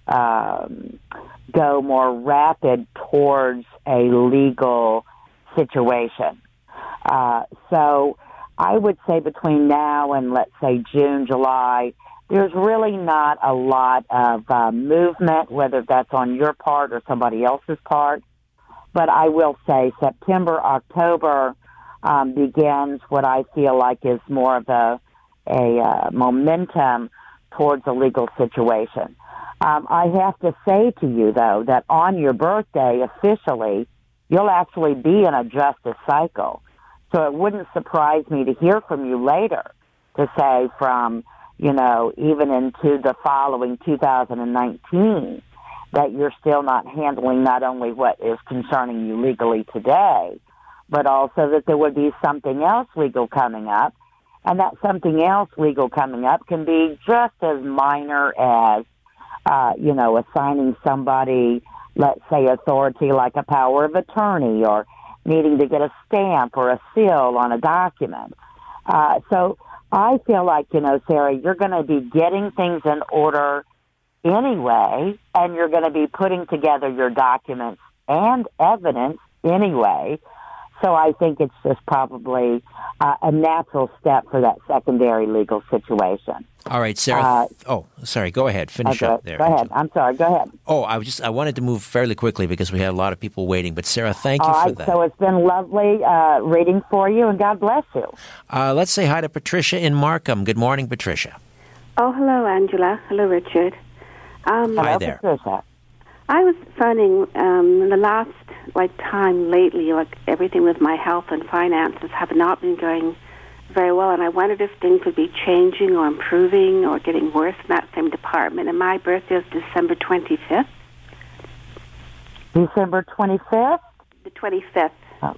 go more rapid towards a legal situation. So I would say between now and, let's say, June, July, there's really not a lot of movement, whether that's on your part or somebody else's part. But I will say September, October begins what I feel like is more of a momentum towards a legal situation. I have to say to you, though, that on your birthday, officially, you'll actually be in a justice cycle. So it wouldn't surprise me to hear from you later to say from, even into the following 2019, that you're still not handling not only what is concerning you legally today, but also that there would be something else legal coming up. And that something else legal coming up can be just as minor as, assigning somebody, let's say, authority like a power of attorney or needing to get a stamp or a seal on a document. So I feel like, Sarah, you're going to be getting things in order anyway, and you're going to be putting together your documents and evidence anyway. So I think it's just probably a natural step for that secondary legal situation. All right, Sarah. Sorry. Go ahead. Finish up there. Go ahead. I'm sorry. Go ahead. I wanted to move fairly quickly because we had a lot of people waiting. But Sarah, thank you for that. So it's been lovely reading for you, and God bless you. Let's say hi to Patricia in Markham. Good morning, Patricia. Oh, hello, Angela. Hello, Richard. Hi there. Patricia. I was finding the last time lately, everything with my health and finances have not been going very well, and I wondered if things would be changing or improving or getting worse in that same department. And my birthday is December 25th. December 25th? The 25th. Oh.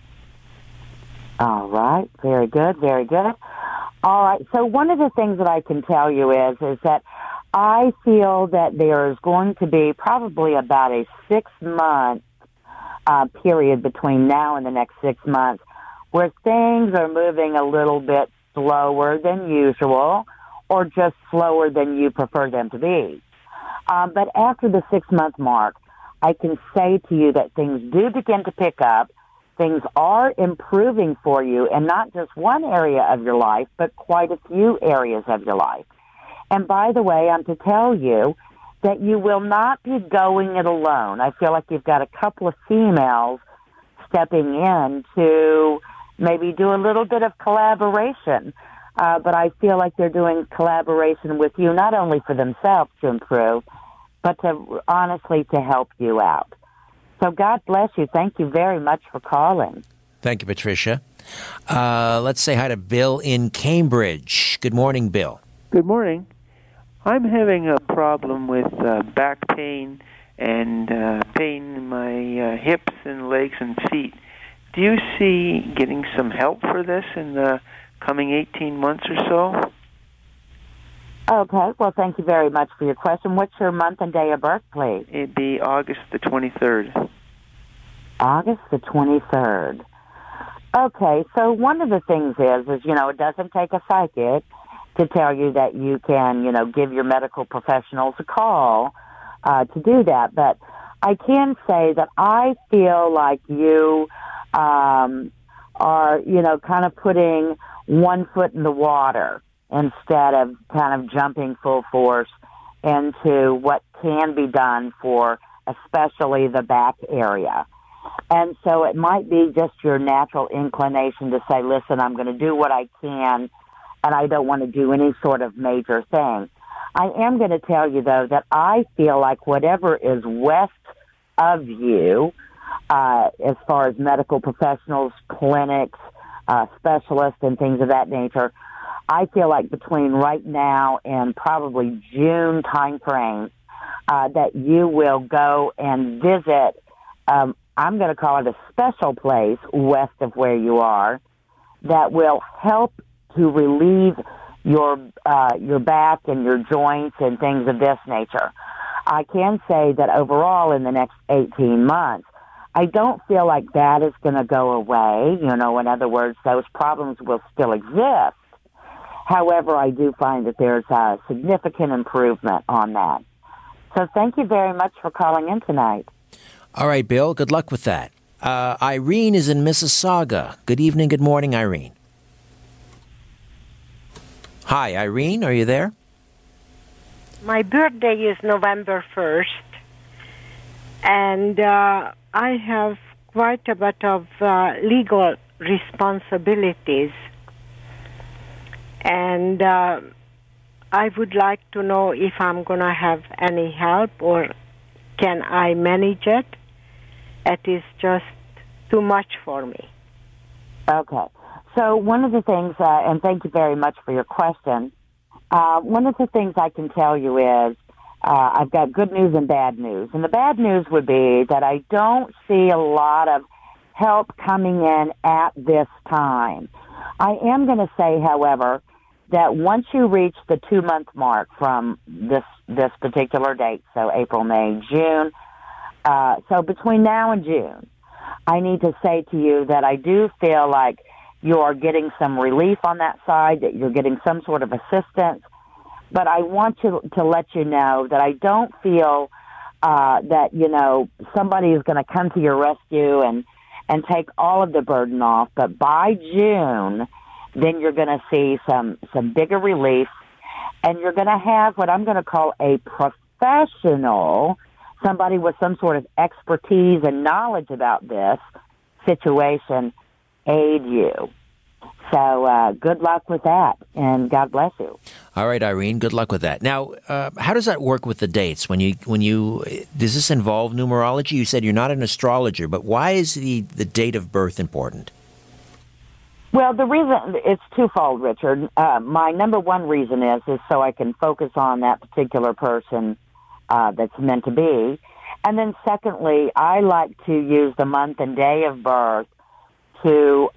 All right. Very good. Very good. All right. So one of the things that I can tell you is that I feel that there is going to be probably about a 6-month period between now and the next 6 months where things are moving a little bit slower than usual or just slower than you prefer them to be. But after the 6-month mark, I can say to you that things do begin to pick up. Things are improving for you in not just one area of your life, but quite a few areas of your life. And by the way, I'm to tell you that you will not be going it alone. I feel like you've got a couple of females stepping in to maybe do a little bit of collaboration. But I feel like they're doing collaboration with you, not only for themselves to improve, but to honestly to help you out. So God bless you. Thank you very much for calling. Thank you, Patricia. Let's say hi to Bill in Cambridge. Good morning, Bill. Good morning. I'm having a problem with back pain and pain in my hips and legs and feet. Do you see getting some help for this in the coming 18 months or so? Okay. Well, thank you very much for your question. What's your month and day of birth, please? It'd be August the 23rd. August the 23rd. Okay. So one of the things is it doesn't take a psychic to tell you that you can, give your medical professionals a call to do that. But I can say that I feel like you are, kind of putting one foot in the water instead of kind of jumping full force into what can be done for especially the back area. And so it might be just your natural inclination to say, listen, I'm going to do what I can, and I don't want to do any sort of major thing. I am going to tell you, though, that I feel like whatever is west of you, as far as medical professionals, clinics, specialists, and things of that nature, I feel like between right now and probably June time frame, that you will go and visit, I'm going to call it a special place west of where you are, that will help to relieve your back and your joints and things of this nature. I can say that overall in the next 18 months, I don't feel like that is going to go away. In other words, those problems will still exist. However, I do find that there's a significant improvement on that. So thank you very much for calling in tonight. All right, Bill, good luck with that. Irene is in Mississauga. Good evening, good morning, Irene. Hi, Irene, are you there? My birthday is November 1st, and I have quite a bit of legal responsibilities. And I would like to know if I'm going to have any help or can I manage it. It is just too much for me. Okay. So one of the things, and thank you very much for your question, one of the things I can tell you is I've got good news and bad news. And the bad news would be that I don't see a lot of help coming in at this time. I am going to say, however, that once you reach the 2-month mark from this particular date, so April, May, June, so between now and June, I need to say to you that I do feel like you are getting some relief on that side, that you're getting some sort of assistance. But I want to let you know that I don't feel that, somebody is going to come to your rescue and take all of the burden off. But by June, then you're going to see some bigger relief, and you're going to have what I'm going to call a professional, somebody with some sort of expertise and knowledge about this situation, aid you. So good luck with that, and God bless you. All right, Irene, good luck with that. Now, how does that work with the dates? When you does this involve numerology? You said you're not an astrologer, but why is the date of birth important? Well, the reason, it's twofold, Richard. My number one reason is so I can focus on that particular person that's meant to be. And then secondly, I like to use the month and day of birth to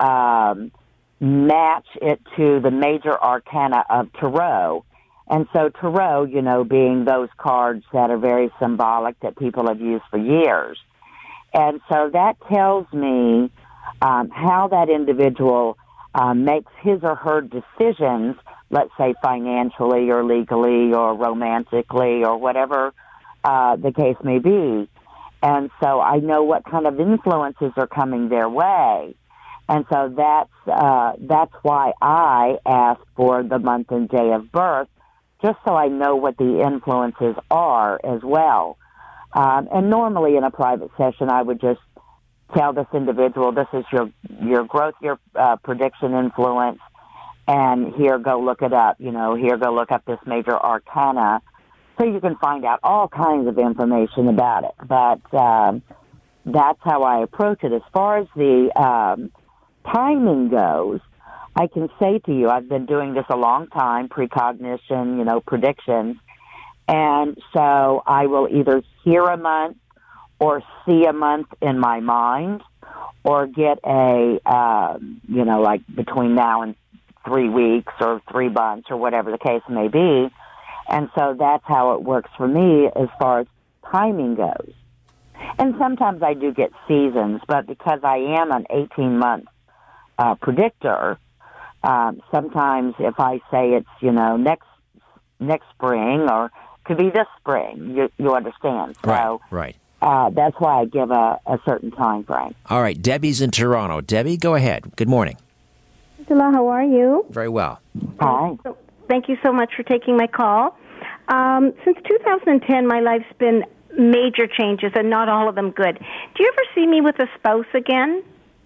match it to the major arcana of Tarot. And so Tarot, being those cards that are very symbolic that people have used for years. And so that tells me how that individual makes his or her decisions, let's say financially or legally or romantically or whatever the case may be. And so I know what kind of influences are coming their way. And so that's why I ask for the month and day of birth, just so I know what the influences are as well. And normally in a private session, I would just tell this individual, this is your growth, your prediction influence, and here, go look it up. Here, go look up this major arcana, so you can find out all kinds of information about it. But that's how I approach it. As far as the timing goes, I can say to you, I've been doing this a long time, precognition, predictions, and so I will either hear a month or see a month in my mind, or get a, like between now and 3 weeks or 3 months or whatever the case may be. And so that's how it works for me as far as timing goes. And sometimes I do get seasons, but because I am an 18-month predictor, sometimes if I say it's, next spring, or could be this spring, you understand. So, right. That's why I give a certain time frame. All right, Debbie's in Toronto. Debbie, go ahead. Good morning. Angela, how are you? Very well. Hi. Thank you so much for taking my call. Since 2010, my life's been major changes, and not all of them good. Do you ever see me with a spouse again?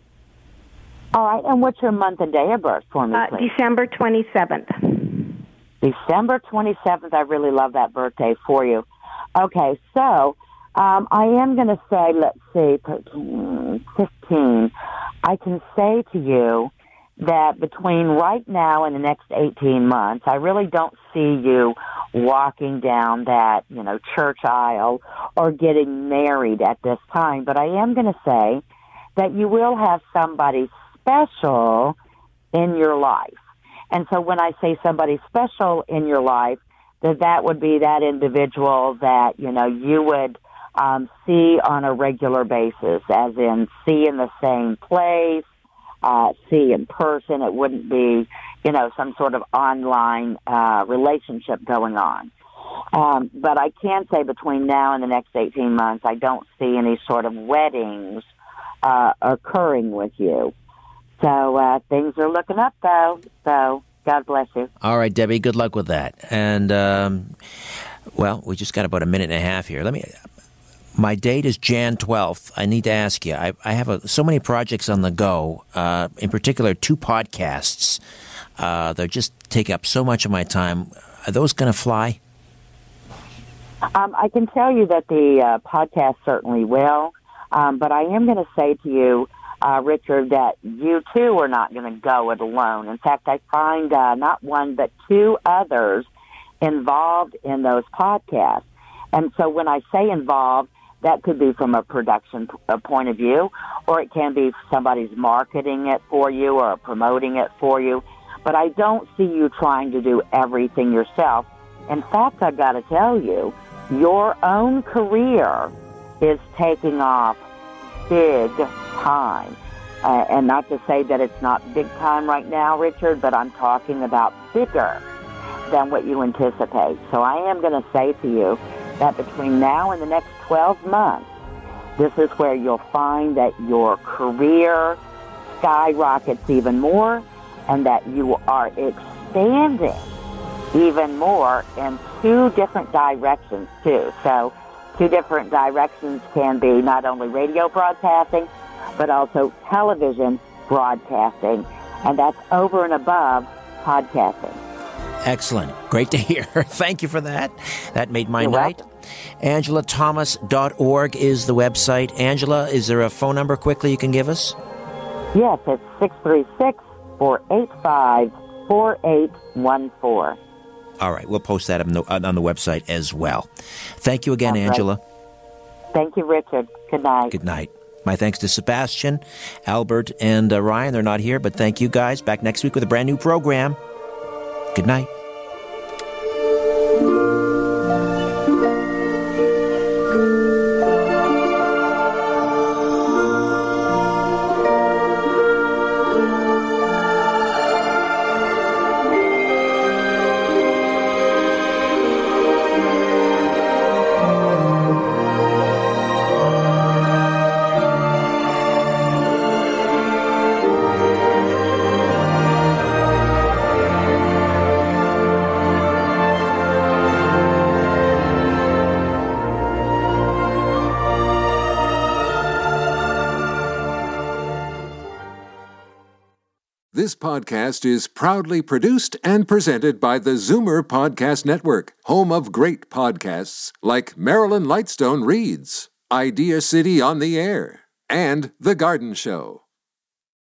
All right, and what's your month and day of birth for me, please? December 27th. December 27th. I really love that birthday for you. Okay, so I am going to say, let's see, 13, 15. I can say to you that between right now and the next 18 months, I really don't see you walking down that, church aisle or getting married at this time. But I am going to say that you will have somebody special in your life. And so when I say somebody special in your life, that would be that individual that, you would see on a regular basis, as in see in the same place, see in person. It wouldn't be, some sort of online relationship going on. But I can say between now and the next 18 months, I don't see any sort of weddings occurring with you. So things are looking up, though. So God bless you. All right, Debbie, good luck with that. And, we just got about a minute and a half here. My date is Jan 12th. I need to ask you, I have so many projects on the go, in particular 2 podcasts. They just take up so much of my time. Are those going to fly? I can tell you that the podcast certainly will, but I am going to say to you, Richard, that you too are not going to go it alone. In fact, I find not one but 2 others involved in those podcasts. And so when I say involved, that could be from a production point of view, or it can be somebody's marketing it for you or promoting it for you. But I don't see you trying to do everything yourself. In fact, I've got to tell you, your own career is taking off big time. And not to say that it's not big time right now, Richard, but I'm talking about bigger than what you anticipate. So I am going to say to you that between now and the next 12 months, this is where you'll find that your career skyrockets even more and that you are expanding even more in 2 different directions, too. So 2 different directions can be not only radio broadcasting, but also television broadcasting, and that's over and above podcasting. Excellent. Great to hear. Thank you for that. That made my night. AngelaThomas.org is the website. Angela, is there a phone number quickly you can give us? Yes, it's 636-485-4814. All right, we'll post that on the website as well. Thank you again, Angela. Thank you, Richard. Good night. Good night. My thanks to Sebastian, Albert, and Ryan. They're not here, but thank you guys. Back next week with a brand new program. Good night. This podcast is proudly produced and presented by the Zoomer Podcast Network, home of great podcasts like Marilyn Lightstone Reads, Idea City on the Air, and The Garden Show.